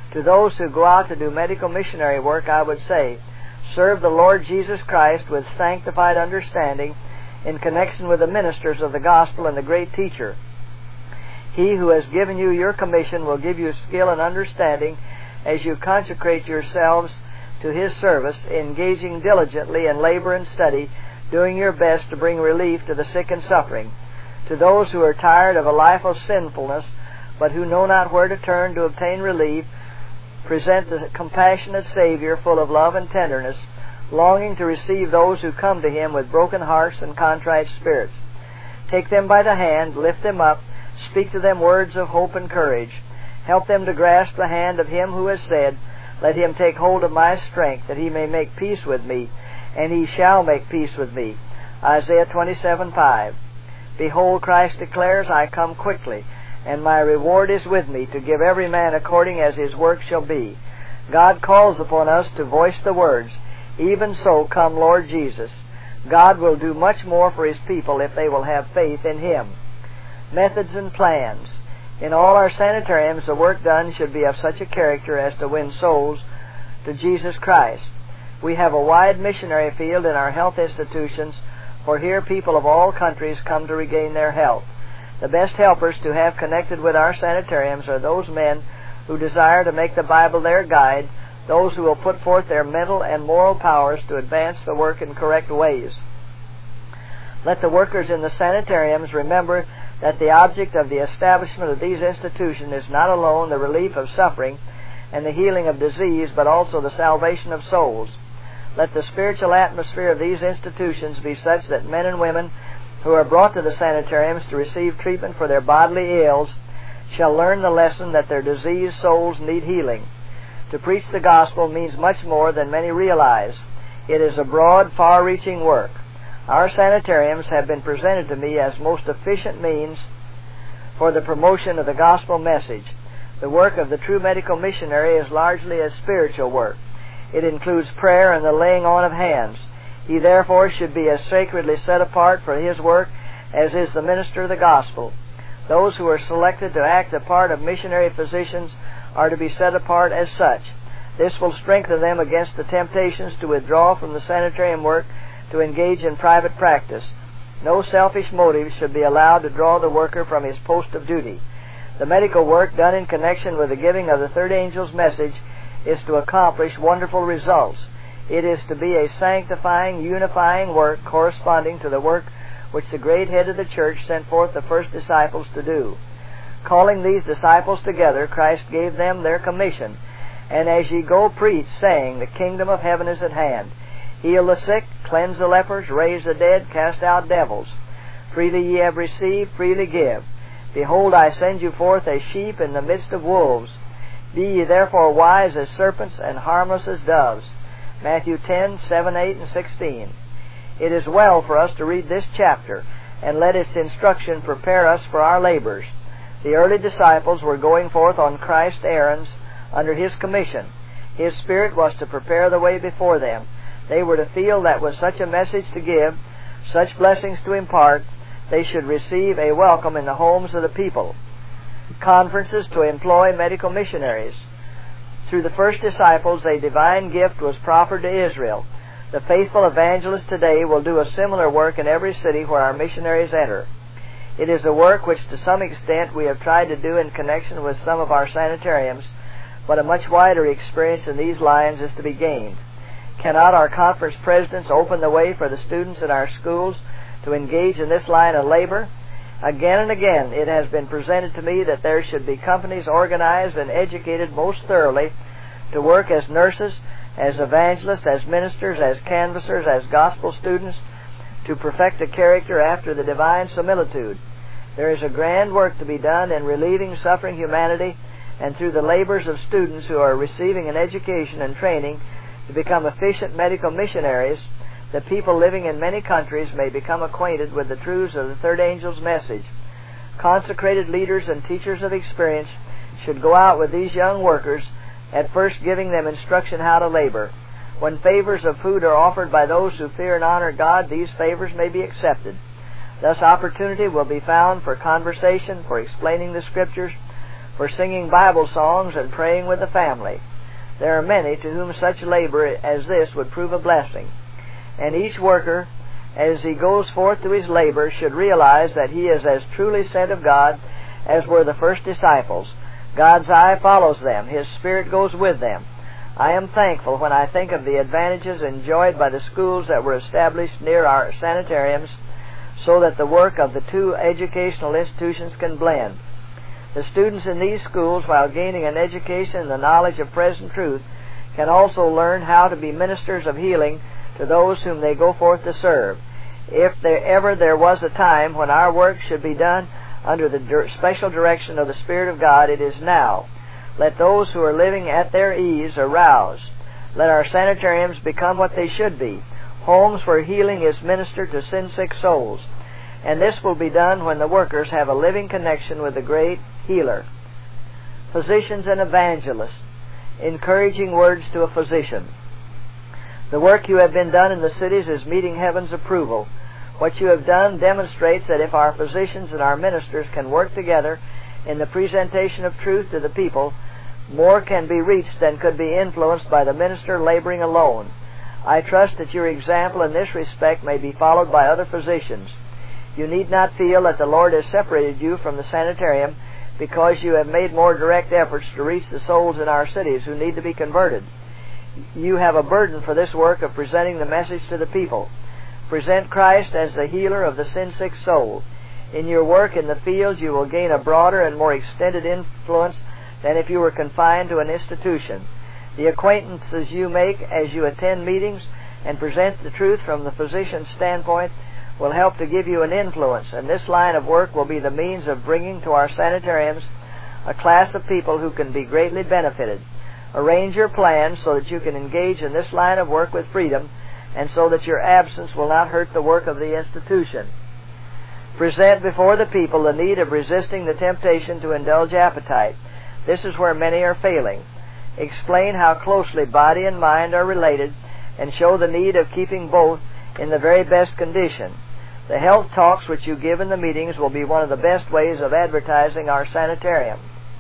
To those who go out to do medical missionary work, I would say, serve the Lord Jesus Christ with sanctified understanding in connection with the ministers of the gospel and the great teacher. He who has given you your commission will give you skill and understanding as you consecrate yourselves to His service, engaging diligently in labor and study, doing your best to bring relief to the sick and suffering. To those who are tired of a life of sinfulness, but who know not where to turn to obtain relief, present the compassionate Savior full of love and tenderness, longing to receive those who come to Him with broken hearts and contrite spirits. Take them by the hand, lift them up, speak to them words of hope and courage. Help them to grasp the hand of Him who has said, "Let him take hold of my strength, that he may make peace with me, and he shall make peace with me." Isaiah twenty-seven five. Behold, Christ declares, "I come quickly, and my reward is with me, to give every man according as his work shall be." God calls upon us to voice the words, "Even so come, Lord Jesus." God will do much more for His people if they will have faith in Him. Methods and plans. In all our sanitariums, the work done should be of such a character as to win souls to Jesus Christ. We have a wide missionary field in our health institutions, for here people of all countries come to regain their health. The best helpers to have connected with our sanitariums are those men who desire to make the Bible their guide, those who will put forth their mental and moral powers to advance the work in correct ways. Let the workers in the sanitariums remember that the object of the establishment of these institutions is not alone the relief of suffering and the healing of disease, but also the salvation of souls. Let the spiritual atmosphere of these institutions be such that men and women who are brought to the sanitariums to receive treatment for their bodily ills shall learn the lesson that their diseased souls need healing. To preach the gospel means much more than many realize. It is a broad, far-reaching work. Our sanitariums have been presented to me as most efficient means for the promotion of the gospel message. The work of the true medical missionary is largely a spiritual work. It includes prayer and the laying on of hands. He therefore should be as sacredly set apart for his work as is the minister of the gospel. Those who are selected to act the part of missionary physicians are to be set apart as such. This will strengthen them against the temptations to withdraw from the sanitarium work to engage in private practice. No selfish motive should be allowed to draw the worker from his post of duty. The medical work done in connection with the giving of the third angel's message is to accomplish wonderful results. It is to be a sanctifying, unifying work corresponding to the work which the great head of the church sent forth the first disciples to do. Calling these disciples together, Christ gave them their commission. "And as ye go, preach, saying, The kingdom of heaven is at hand. Heal the sick, cleanse the lepers, raise the dead, cast out devils. Freely ye have received, freely give. Behold, I send you forth as sheep in the midst of wolves. Be ye therefore wise as serpents and harmless as doves." Matthew ten, seven, eight, and sixteen. It is well for us to read this chapter, and let its instruction prepare us for our labors. The early disciples were going forth on Christ's errands under His commission. His Spirit was to prepare the way before them. They were to feel that with such a message to give, such blessings to impart, they should receive a welcome in the homes of the people. Conferences to employ medical missionaries. Through the first disciples, a divine gift was proffered to Israel. The faithful evangelists today will do a similar work in every city where our missionaries enter. It is a work which to some extent we have tried to do in connection with some of our sanitariums, but a much wider experience in these lines is to be gained. Cannot our conference presidents open the way for the students in our schools to engage in this line of labor? Again and again it has been presented to me that there should be companies organized and educated most thoroughly to work as nurses, as evangelists, as ministers, as canvassers, as gospel students, to perfect a character after the divine similitude. There is a grand work to be done in relieving suffering humanity, and through the labors of students who are receiving an education and training to become efficient medical missionaries, the people living in many countries may become acquainted with the truths of the third angel's message. Consecrated leaders and teachers of experience should go out with these young workers, at first giving them instruction how to labor. When favors of food are offered by those who fear and honor God, these favors may be accepted. Thus opportunity will be found for conversation, for explaining the Scriptures, for singing Bible songs and praying with the family. There are many to whom such labor as this would prove a blessing. And each worker, as he goes forth to his labor, should realize that he is as truly sent of God as were the first disciples. God's eye follows them. His Spirit goes with them. I am thankful when I think of the advantages enjoyed by the schools that were established near our sanitariums so that the work of the two educational institutions can blend. The students in these schools, while gaining an education in the knowledge of present truth, can also learn how to be ministers of healing to those whom they go forth to serve. If there ever there was a time when our work should be done under the special direction of the Spirit of God, it is now. Let those who are living at their ease arouse. Let our sanitariums become what they should be, homes where healing is ministered to sin-sick souls. And this will be done when the workers have a living connection with the great healer. Physicians and evangelists. Encouraging words to a physician. The work you have been done in the cities is meeting heaven's approval. What you have done demonstrates that if our physicians and our ministers can work together in the presentation of truth to the people, more can be reached than could be influenced by the minister laboring alone. I trust that your example in this respect may be followed by other physicians. You need not feel that the Lord has separated you from the sanitarium because you have made more direct efforts to reach the souls in our cities who need to be converted. You have a burden for this work of presenting the message to the people. Present Christ as the healer of the sin-sick soul. In your work in the field, you will gain a broader and more extended influence than if you were confined to an institution. The acquaintances you make as you attend meetings and present the truth from the physician's standpoint will help to give you an influence, and this line of work will be the means of bringing to our sanitariums a class of people who can be greatly benefited. Arrange your plans so that you can engage in this line of work with freedom, and so that your absence will not hurt the work of the institution. Present before the people the need of resisting the temptation to indulge appetite. This is where many are failing. Explain how closely body and mind are related, and show the need of keeping both in the very best condition. The health talks which you give in the meetings will be one of the best ways of advertising our sanitarium.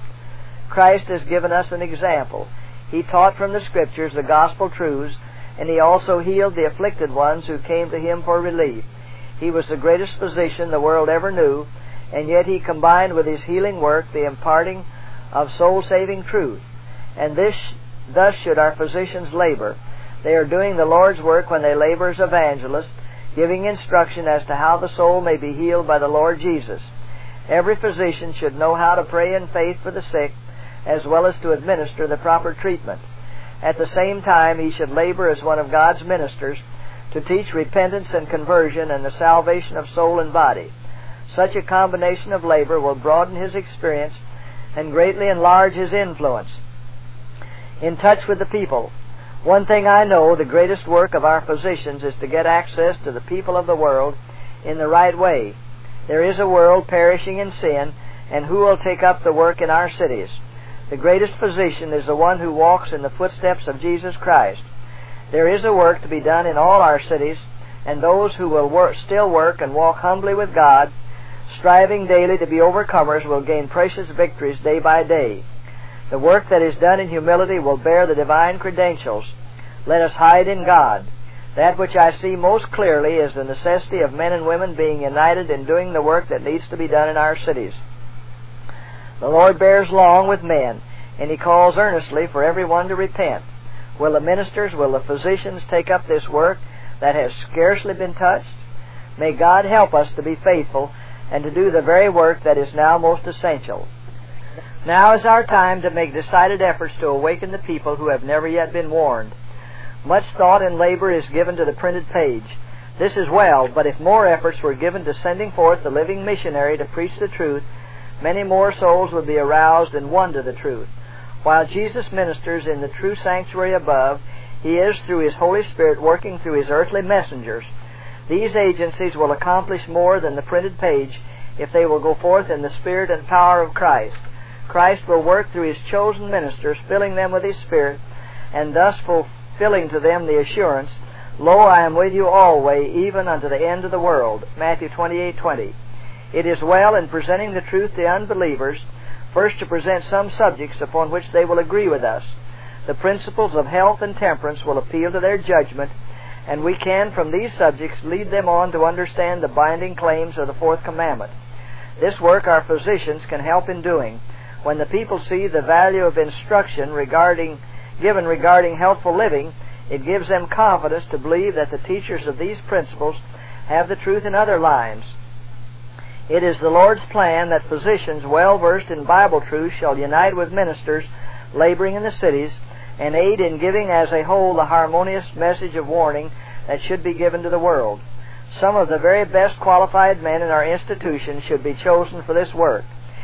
Christ has given us an example. He taught from the Scriptures the gospel truths, and He also healed the afflicted ones who came to Him for relief. He was the greatest physician the world ever knew, and yet He combined with His healing work the imparting of soul-saving truth. And this, thus should our physicians labor. They are doing the Lord's work when they labor as evangelists, giving instruction as to how the soul may be healed by the Lord Jesus. Every physician should know how to pray in faith for the sick, as well as to administer the proper treatment. At the same time, he should labor as one of God's ministers to teach repentance and conversion and the salvation of soul and body. Such a combination of labor will broaden his experience and greatly enlarge his influence. In touch with the people. One thing I know, the greatest work of our physicians is to get access to the people of the world in the right way. There is a world perishing in sin, and who will take up the work in our cities? The greatest physician is the one who walks in the footsteps of Jesus Christ. There is a work to be done in all our cities, and those who will work, still work and walk humbly with God, striving daily to be overcomers, will gain precious victories day by day. The work that is done in humility will bear the divine credentials. Let us hide in God. That which I see most clearly is the necessity of men and women being united in doing the work that needs to be done in our cities. The Lord bears long with men, and He calls earnestly for everyone to repent. Will the ministers, will the physicians take up this work that has scarcely been touched? May God help us to be faithful and to do the very work that is now most essential. Now is our time to make decided efforts to awaken the people who have never yet been warned. Much thought and labor is given to the printed page. This is well, but if more efforts were given to sending forth the living missionary to preach the truth, many more souls would be aroused and won to the truth. While Jesus ministers in the true sanctuary above, He is, through His Holy Spirit, working through His earthly messengers. These agencies will accomplish more than the printed page if they will go forth in the Spirit and power of Christ. Christ will work through His chosen ministers, filling them with His Spirit, and thus fulfilling to them the assurance, Lo, I am with you always, even unto the end of the world. Matthew twenty-eight twenty. It is well in presenting the truth to unbelievers, First, to present some subjects upon which they will agree with us. The principles of health and temperance will appeal to their judgment, and we can, from these subjects, lead them on to understand the binding claims of the Fourth Commandment. This work our physicians can help in doing. When the people see the value of instruction regarding, given regarding healthful living, it gives them confidence to believe that the teachers of these principles have the truth in other lines. It is the Lord's plan that physicians well versed in Bible truth shall unite with ministers laboring in the cities and aid in giving as a whole the harmonious message of warning that should be given to the world. Some of the very best qualified men in our institution should be chosen for this work.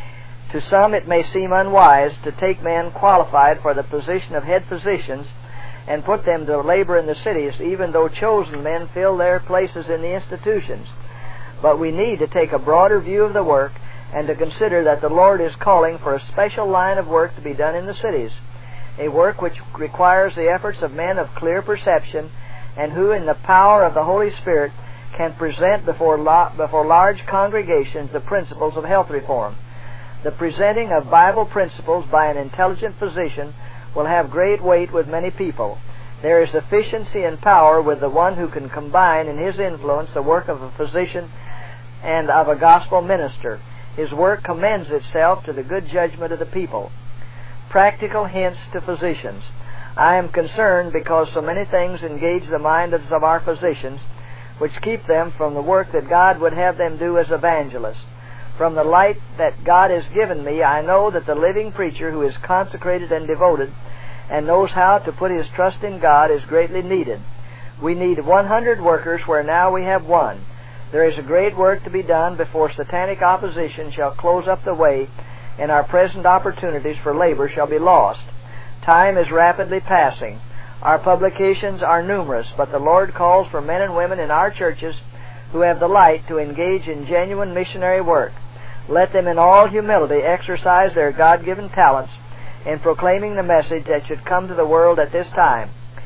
To some it may seem unwise to take men qualified for the position of head physicians and put them to labor in the cities, even though chosen men fill their places in the institutions. But we need to take a broader view of the work and to consider that the Lord is calling for a special line of work to be done in the cities, a work which requires the efforts of men of clear perception and who, in the power of the Holy Spirit, can present before, la- before large congregations the principles of health reform. The presenting of Bible principles by an intelligent physician will have great weight with many people. There is efficiency and power with the one who can combine in his influence the work of a physician and of a gospel minister. His work commends itself to the good judgment of the people. Practical hints to physicians. I am concerned because so many things engage the minds of our physicians, which keep them from the work that God would have them do as evangelists. From the light that God has given me, I know that the living preacher who is consecrated and devoted and knows how to put his trust in God is greatly needed. We need one hundred workers where now we have one. There is a great work to be done before satanic opposition shall close up the way and our present opportunities for labor shall be lost. Time is rapidly passing. Our publications are numerous, but the Lord calls for men and women in our churches who have the light to engage in genuine missionary work. Let them in all humility exercise their God-given talents in proclaiming the message that should come to the world at this time.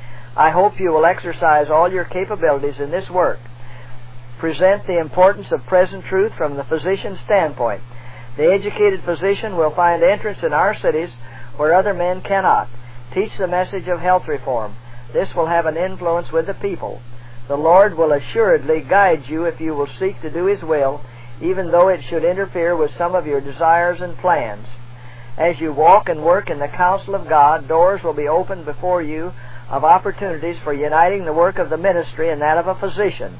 I hope you will exercise all your capabilities in this work. Present the importance of present truth from the physician's standpoint. The educated physician will find entrance in our cities where other men cannot. Teach the message of health reform. This will have an influence with the people. The Lord will assuredly guide you if you will seek to do His will, even though it should interfere with some of your desires and plans. As you walk and work in the counsel of God, doors will be opened before you of opportunities for uniting the work of the ministry and that of a physician.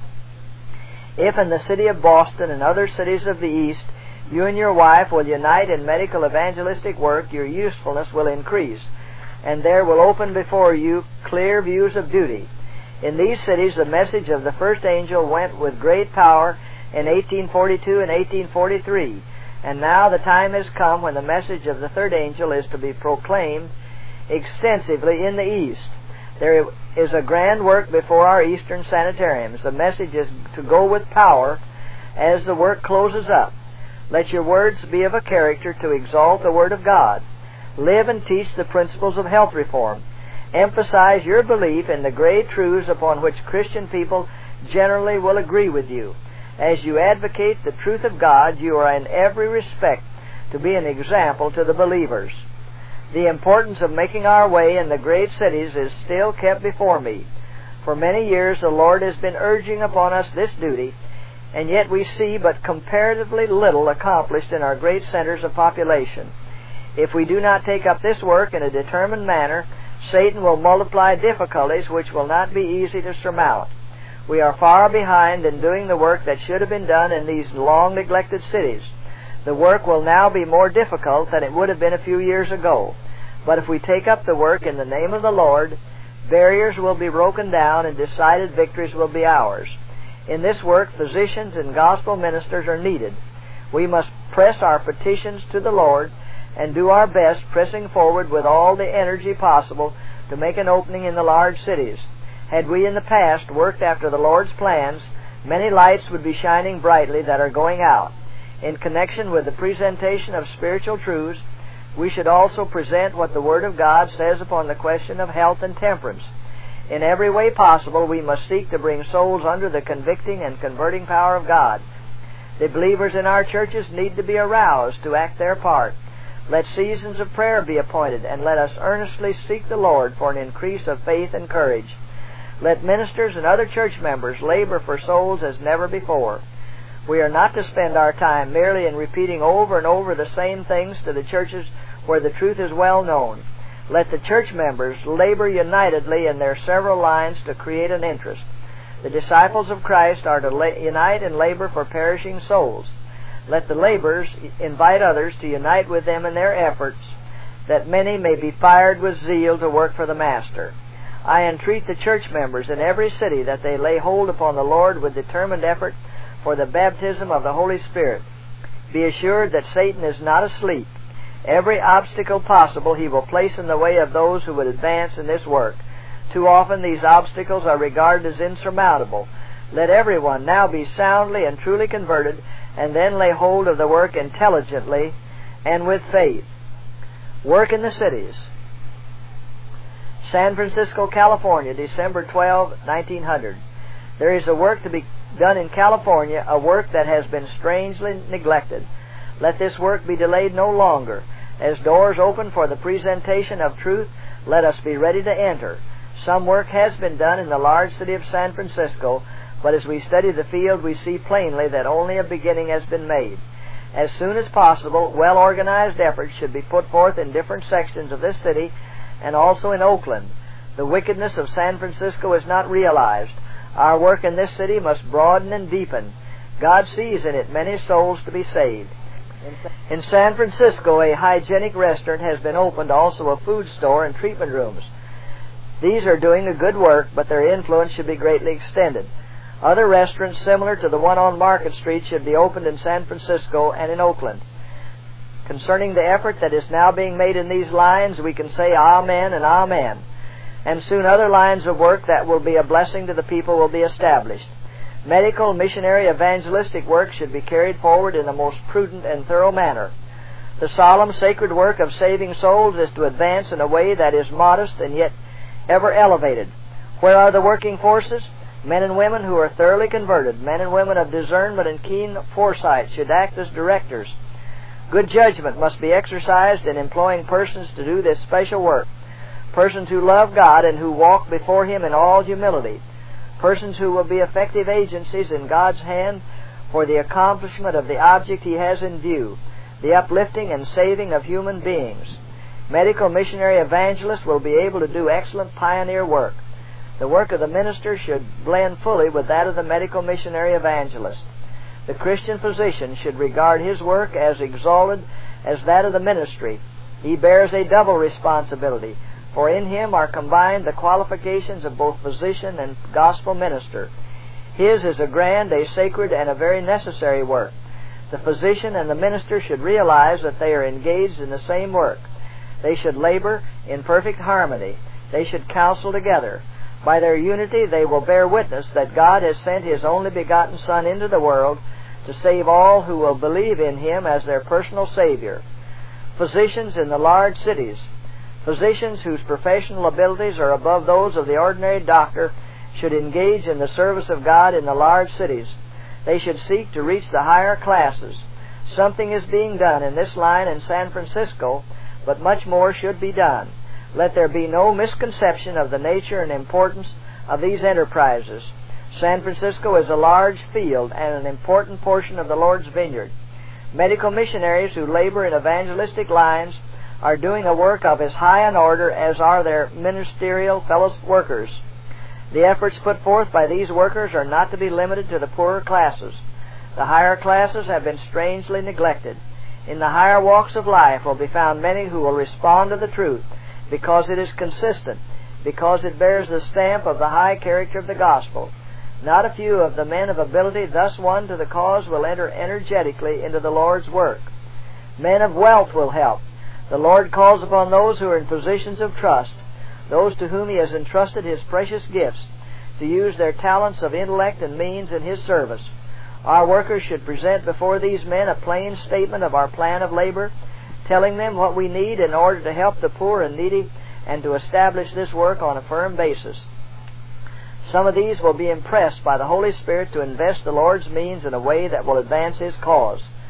If in the city of Boston and other cities of the East you and your wife will unite in medical evangelistic work, your usefulness will increase, and there will open before you clear views of duty. In these cities, the message of the first angel went with great power in eighteen forty-two and eighteen forty-three, and now the time has come when the message of the third angel is to be proclaimed extensively in the East. There is a grand work before our Eastern sanitariums. The message is to go with power as the work closes up. Let your words be of a character to exalt the Word of God. Live and teach the principles of health reform. Emphasize your belief in the great truths upon which Christian people generally will agree with you. As you advocate the truth of God, you are in every respect to be an example to the believers. The importance of making our way in the great cities is still kept before me. For many years the Lord has been urging upon us this duty, and yet we see but comparatively little accomplished in our great centers of population. If we do not take up this work in a determined manner, Satan will multiply difficulties which will not be easy to surmount. We are far behind in doing the work that should have been done in these long-neglected cities. The work will now be more difficult than it would have been a few years ago. But if we take up the work in the name of the Lord, barriers will be broken down and decided victories will be ours. In this work, physicians and gospel ministers are needed. We must press our petitions to the Lord and do our best, pressing forward with all the energy possible to make an opening in the large cities. Had we in the past worked after the Lord's plans, many lights would be shining brightly that are going out. In connection with the presentation of spiritual truths, we should also present what the Word of God says upon the question of health and temperance. In every way possible, we must seek to bring souls under the convicting and converting power of God. The believers in our churches need to be aroused to act their part. Let seasons of prayer be appointed, and let us earnestly seek the Lord for an increase of faith and courage. Let ministers and other church members labor for souls as never before. We are not to spend our time merely in repeating over and over the same things to the churches where the truth is well known. Let the church members labor unitedly in their several lines to create an interest. The disciples of Christ are to la- unite in labor for perishing souls. Let the laborers invite others to unite with them in their efforts, that many may be fired with zeal to work for the Master. I entreat the church members in every city that they lay hold upon the Lord with determined effort for the baptism of the Holy Spirit. Be assured that Satan is not asleep. Every obstacle possible he will place in the way of those who would advance in this work. Too often these obstacles are regarded as insurmountable. Let everyone now be soundly and truly converted, and then lay hold of the work intelligently and with faith. Work in the cities. San Francisco, California, December twelfth, nineteen hundred. There is a work to be done in California, a work that has been strangely neglected. Let this work be delayed no longer. As doors open for the presentation of truth, let us be ready to enter. Some work has been done in the large city of San Francisco, but as we study the field, we see plainly that only a beginning has been made. As soon as possible, well-organized efforts should be put forth in different sections of this city and also in Oakland. The wickedness of San Francisco is not realized. Our work in this city must broaden and deepen. God sees in it many souls to be saved. In San Francisco, a hygienic restaurant has been opened, also a food store and treatment rooms. These are doing a good work, but their influence should be greatly extended. Other restaurants similar to the one on Market Street should be opened in San Francisco and in Oakland. Concerning the effort that is now being made in these lines, we can say amen and amen. And soon other lines of work that will be a blessing to the people will be established. Medical, missionary, evangelistic work should be carried forward in a most prudent and thorough manner. The solemn, sacred work of saving souls is to advance in a way that is modest and yet ever elevated. Where are the working forces? Men and women who are thoroughly converted, men and women of discernment and keen foresight should act as directors. Good judgment must be exercised in employing persons to do this special work. Persons who love God and who walk before Him in all humility. Persons who will be effective agencies in God's hand for the accomplishment of the object He has in view, the uplifting and saving of human beings. Medical missionary evangelists will be able to do excellent pioneer work. The work of the minister should blend fully with that of the medical missionary evangelist. The Christian physician should regard his work as exalted as that of the ministry. He bears a double responsibility, for in him are combined the qualifications of both physician and gospel minister. His is a grand, a sacred, and a very necessary work. The physician and the minister should realize that they are engaged in the same work. They should labor in perfect harmony. They should counsel together. By their unity they will bear witness that God has sent His only begotten Son into the world to save all who will believe in Him as their personal Savior. Physicians in the large cities, physicians whose professional abilities are above those of the ordinary doctor, should engage in the service of God in the large cities. They should seek to reach the higher classes. Something is being done in this line in San Francisco, but much more should be done. Let there be no misconception of the nature and importance of these enterprises. San Francisco is a large field and an important portion of the Lord's vineyard. Medical missionaries who labor in evangelistic lines are doing a work of as high an order as are their ministerial fellow workers. The efforts put forth by these workers are not to be limited to the poorer classes. The higher classes have been strangely neglected. In the higher walks of life will be found many who will respond to the truth, because it is consistent, because it bears the stamp of the high character of the gospel. Not a few of the men of ability thus won to the cause will enter energetically into the Lord's work. Men of wealth will help. The Lord calls upon those who are in positions of trust, those to whom He has entrusted His precious gifts, to use their talents of intellect and means in His service. Our workers should present before these men a plain statement of our plan of labor, telling them what we need in order to help the poor and needy and to establish this work on a firm basis. Some of these will be impressed by the Holy Spirit to invest the Lord's means in a way that will advance His cause.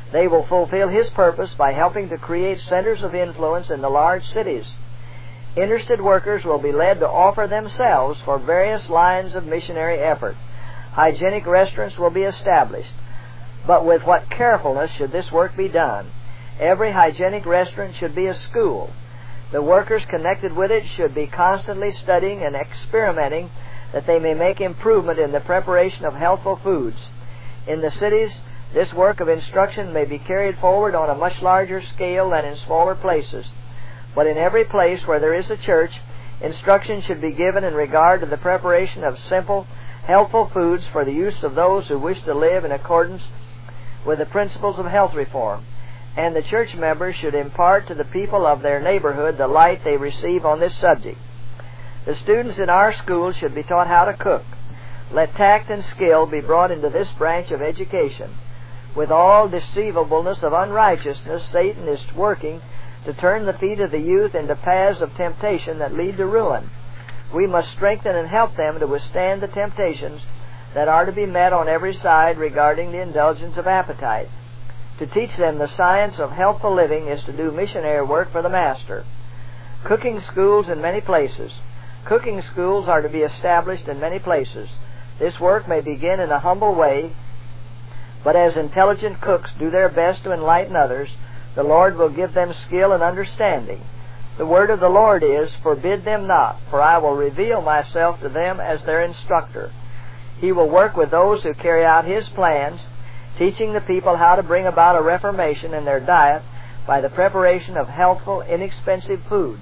They will fulfill His purpose by helping to create centers of influence in the large cities. Interested workers will be led to offer themselves for various lines of missionary effort. Hygienic restaurants will be established. But with what carefulness should this work be done? Every hygienic restaurant should be a school. The workers connected with it should be constantly studying and experimenting that they may make improvement in the preparation of healthful foods. In the cities, this work of instruction may be carried forward on a much larger scale than in smaller places. But in every place where there is a church, instruction should be given in regard to the preparation of simple, healthful foods for the use of those who wish to live in accordance with the principles of health reform. And the church members should impart to the people of their neighborhood the light they receive on this subject. The students in our schools should be taught how to cook. Let tact and skill be brought into this branch of education. With all deceivableness of unrighteousness, Satan is working to turn the feet of the youth into paths of temptation that lead to ruin. We must strengthen and help them to withstand the temptations that are to be met on every side regarding the indulgence of appetite. To teach them the science of healthful living is to do missionary work for the Master. Cooking schools in many places. Cooking schools are to be established in many places. This work may begin in a humble way, but as intelligent cooks do their best to enlighten others, the Lord will give them skill and understanding. The word of the Lord is, "Forbid them not, for I will reveal myself to them as their instructor." He will work with those who carry out His plans, teaching the people how to bring about a reformation in their diet by the preparation of healthful, inexpensive foods.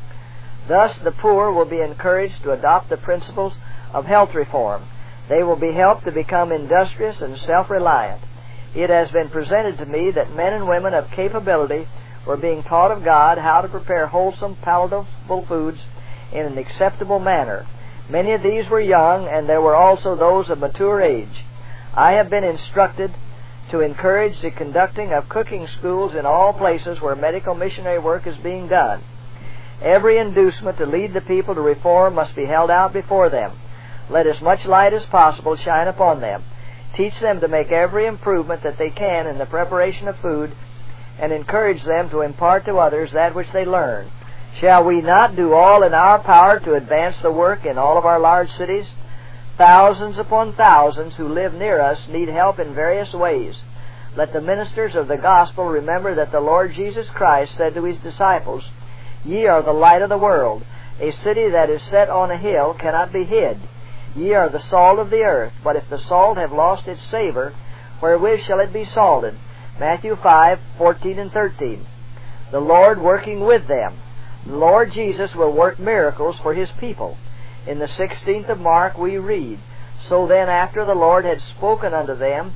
Thus the poor will be encouraged to adopt the principles of health reform. They will be helped to become industrious and self-reliant. It has been presented to me that men and women of capability were being taught of God how to prepare wholesome, palatable foods in an acceptable manner. Many of these were young, and there were also those of mature age. I have been instructed to encourage the conducting of cooking schools in all places where medical missionary work is being done. Every inducement to lead the people to reform must be held out before them. Let as much light as possible shine upon them. Teach them to make every improvement that they can in the preparation of food, and encourage them to impart to others that which they learn. Shall we not do all in our power to advance the work in all of our large cities? Thousands upon thousands who live near us need help in various ways. Let the ministers of the gospel remember that the Lord Jesus Christ said to His disciples, "Ye are the light of the world. A city that is set on a hill cannot be hid. Ye are the salt of the earth. But if the salt have lost its savor, wherewith shall it be salted?" Matthew five, fourteen and thirteen. The Lord working with them. The Lord Jesus will work miracles for His people. In the sixteenth of Mark we read, "So then after the Lord had spoken unto them,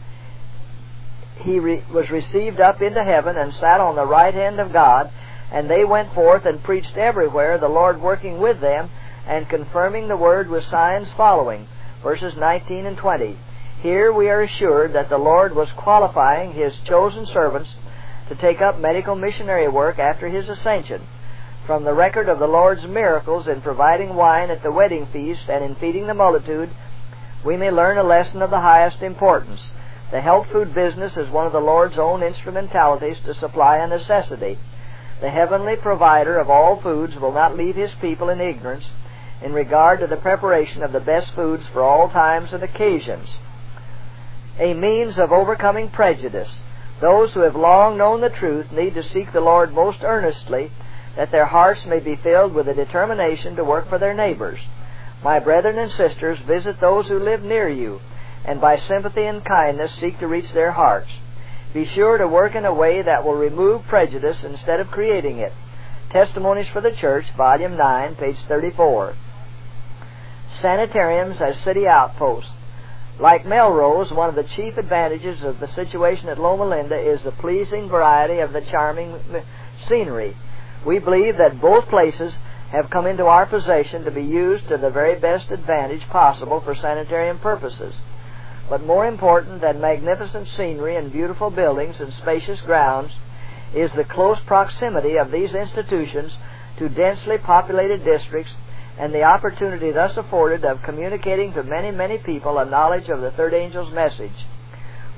He re- was received up into heaven and sat on the right hand of God, and they went forth and preached everywhere, the Lord working with them, and confirming the word with signs following." Verses nineteen and twenty. Here we are assured that the Lord was qualifying His chosen servants to take up medical missionary work after His ascension. From the record of the Lord's miracles in providing wine at the wedding feast and in feeding the multitude, we may learn a lesson of the highest importance. The health food business is one of the Lord's own instrumentalities to supply a necessity. The heavenly provider of all foods will not leave His people in ignorance in regard to the preparation of the best foods for all times and occasions. A means of overcoming prejudice. Those who have long known the truth need to seek the Lord most earnestly, that their hearts may be filled with a determination to work for their neighbors. My brethren and sisters, visit those who live near you, and by sympathy and kindness seek to reach their hearts. Be sure to work in a way that will remove prejudice instead of creating it. Testimonies for the Church, Volume nine, page thirty-four. Sanitariums as city outposts. Like Melrose, one of the chief advantages of the situation at Loma Linda is the pleasing variety of the charming scenery. We believe that both places have come into our possession to be used to the very best advantage possible for sanitarium purposes. But more important than magnificent scenery and beautiful buildings and spacious grounds is the close proximity of these institutions to densely populated districts and the opportunity thus afforded of communicating to many, many people a knowledge of the third angel's message.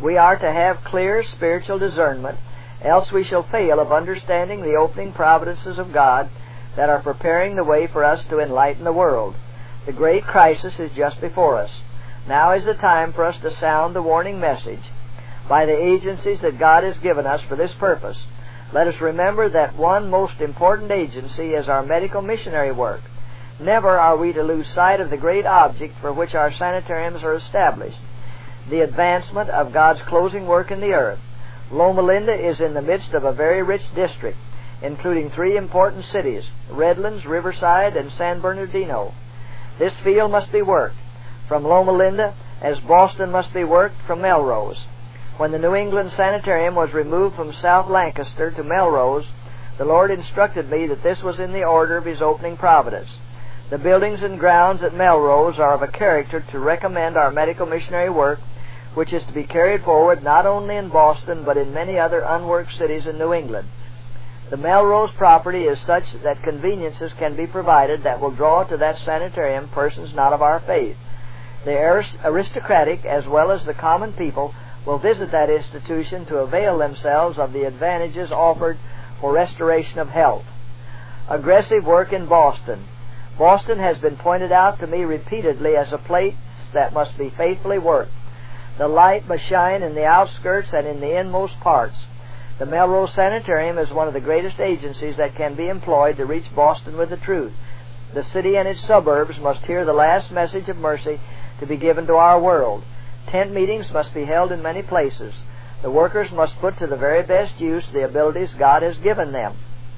We are to have clear spiritual discernment, else we shall fail of understanding the opening providences of God that are preparing the way for us to enlighten the world. The great crisis is just before us. Now is the time for us to sound the warning message by the agencies that God has given us for this purpose. Let us remember that one most important agency is our medical missionary work. Never are we to lose sight of the great object for which our sanitariums are established, the advancement of God's closing work in the earth. Loma Linda is in the midst of a very rich district, including three important cities, Redlands, Riverside, and San Bernardino. This field must be worked from Loma Linda as Boston must be worked from Melrose. When the New England Sanitarium was removed from South Lancaster to Melrose, the Lord instructed me that this was in the order of His opening providence. The buildings and grounds at Melrose are of a character to recommend our medical missionary work, which is to be carried forward not only in Boston but in many other unworked cities in New England. The Melrose property is such that conveniences can be provided that will draw to that sanitarium persons not of our faith. The aristocratic as well as the common people will visit that institution to avail themselves of the advantages offered for restoration of health. Aggressive work in Boston. Boston has been pointed out to me repeatedly as a place that must be faithfully worked. The light must shine in the outskirts and in the inmost parts. The Melrose Sanitarium is one of the greatest agencies that can be employed to reach Boston with the truth. The city and its suburbs must hear the last message of mercy to be given to our world. Tent meetings must be held in many places. The workers must put to the very best use the abilities God has given them.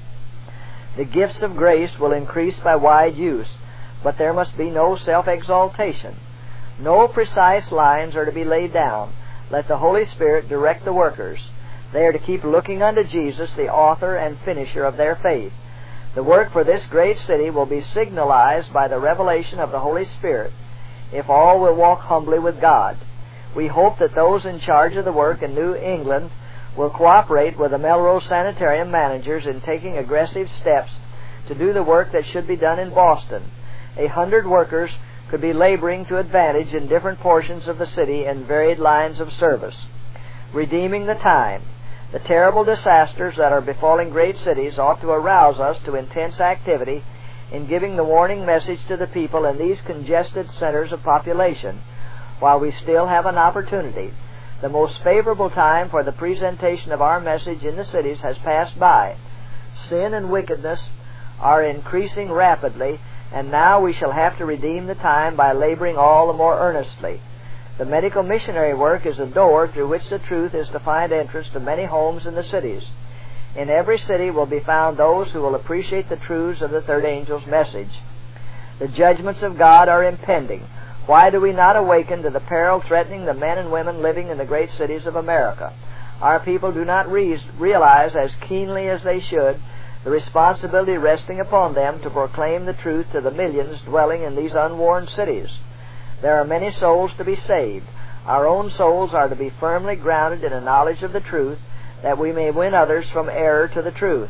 The gifts of grace will increase by wide use, but there must be no self-exaltation. No precise lines are to be laid down. Let the Holy Spirit direct the workers. They are to keep looking unto Jesus, the author and finisher of their faith. The work for this great city will be signalized by the revelation of the Holy Spirit, if all will walk humbly with God. We hope that those in charge of the work in New England will cooperate with the Melrose Sanitarium managers in taking aggressive steps to do the work that should be done in Boston. A hundred workers could be laboring to advantage in different portions of the city in varied lines of service. Redeeming the time. The terrible disasters that are befalling great cities ought to arouse us to intense activity in giving the warning message to the people in these congested centers of population while we still have an opportunity. The most favorable time for the presentation of our message in the cities has passed by. Sin and wickedness are increasing rapidly, and now we shall have to redeem the time by laboring all the more earnestly. The medical missionary work is a door through which the truth is to find entrance to many homes in the cities. In every city will be found those who will appreciate the truths of the third angel's message. The judgments of God are impending. Why do we not awaken to the peril threatening the men and women living in the great cities of America? Our people do not re- realize as keenly as they should the responsibility resting upon them to proclaim the truth to the millions dwelling in these unwarned cities. There are many souls to be saved. Our own souls are to be firmly grounded in a knowledge of the truth, that we may win others from error to the truth.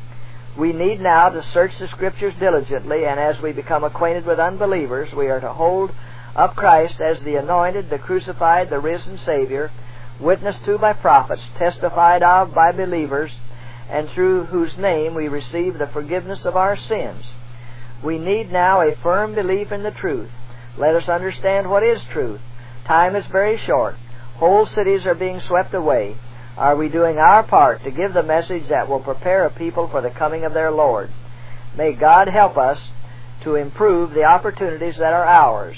We need now to search the Scriptures diligently, and as we become acquainted with unbelievers, we are to hold up Christ as the anointed, the crucified, the risen Savior, witnessed to by prophets, testified of by believers, and through whose name we receive the forgiveness of our sins. We need now a firm belief in the truth. Let us understand what is truth. Time is very short. Whole cities are being swept away. Are we doing our part to give the message that will prepare a people for the coming of their Lord? May God help us to improve the opportunities that are ours.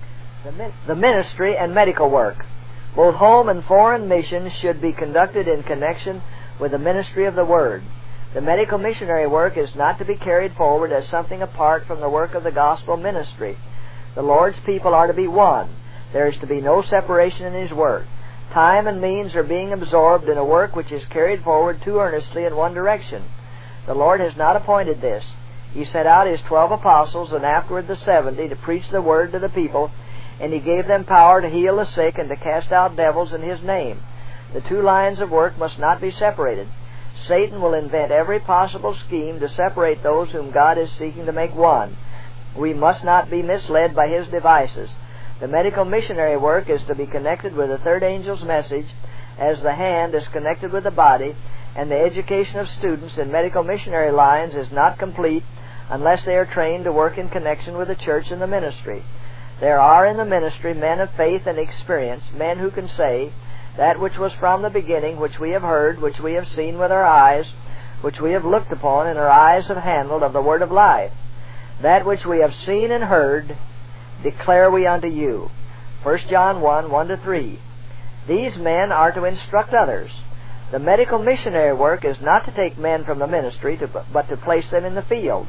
The ministry and medical work. Both home and foreign missions should be conducted in connection with the ministry of the Word. The medical missionary work is not to be carried forward as something apart from the work of the gospel ministry. The Lord's people are to be one. There is to be no separation in His work. Time and means are being absorbed in a work which is carried forward too earnestly in one direction. The Lord has not appointed this. He sent out His twelve apostles and afterward the seventy to preach the Word to the people, and He gave them power to heal the sick and to cast out devils in His name. The two lines of work must not be separated. Satan will invent every possible scheme to separate those whom God is seeking to make one. We must not be misled by his devices. The medical missionary work is to be connected with the third angel's message as the hand is connected with the body, and the education of students in medical missionary lines is not complete unless they are trained to work in connection with the church and the ministry. There are in the ministry men of faith and experience, men who can say, that which was from the beginning, which we have heard, which we have seen with our eyes, which we have looked upon, and our eyes have handled of the word of life. That which we have seen and heard declare we unto you. First John one, one to three. These men are to instruct others. The medical missionary work is not to take men from the ministry, to, but to place them in the field.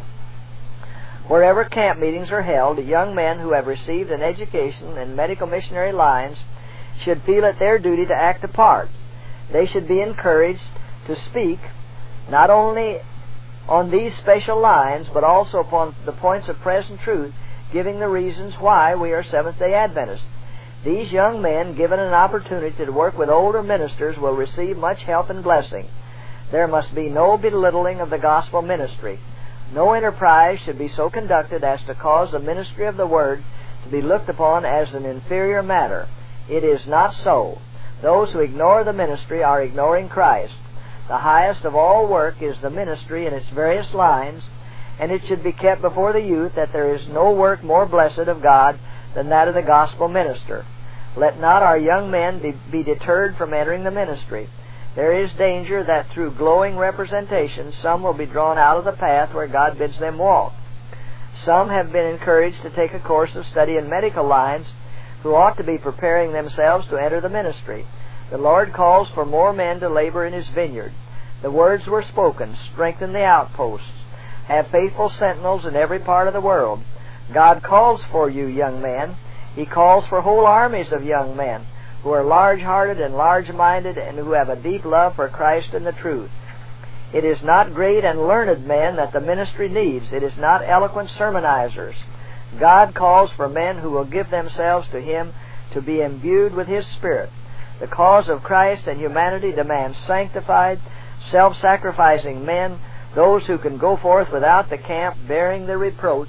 Wherever camp meetings are held, young men who have received an education in medical missionary lines should feel it their duty to act a part. They should be encouraged to speak not only on these special lines, but also upon the points of present truth, giving the reasons why we are Seventh-day Adventists. These young men, given an opportunity to work with older ministers, will receive much help and blessing. There must be no belittling of the gospel ministry. No enterprise should be so conducted as to cause the ministry of the Word to be looked upon as an inferior matter. It is not so. Those who ignore the ministry are ignoring Christ. The highest of all work is the ministry in its various lines, and it should be kept before the youth that there is no work more blessed of God than that of the gospel minister. Let not our young men be, be deterred from entering the ministry. There is danger that through glowing representation some will be drawn out of the path where God bids them walk. Some have been encouraged to take a course of study in medical lines who ought to be preparing themselves to enter the ministry. The Lord calls for more men to labor in His vineyard. The words were spoken, strengthen the outposts. Have faithful sentinels in every part of the world. God calls for you, young men. He calls for whole armies of young men who are large-hearted and large-minded and who have a deep love for Christ and the truth. It is not great and learned men that the ministry needs. It is not eloquent sermonizers. God calls for men who will give themselves to Him to be imbued with His Spirit. The cause of Christ and humanity demands sanctified, self-sacrificing men, those who can go forth without the camp bearing the reproach.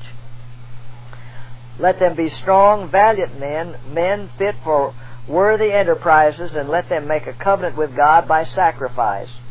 Let them be strong, valiant men, men fit for worthy enterprises, and let them make a covenant with God by sacrifice.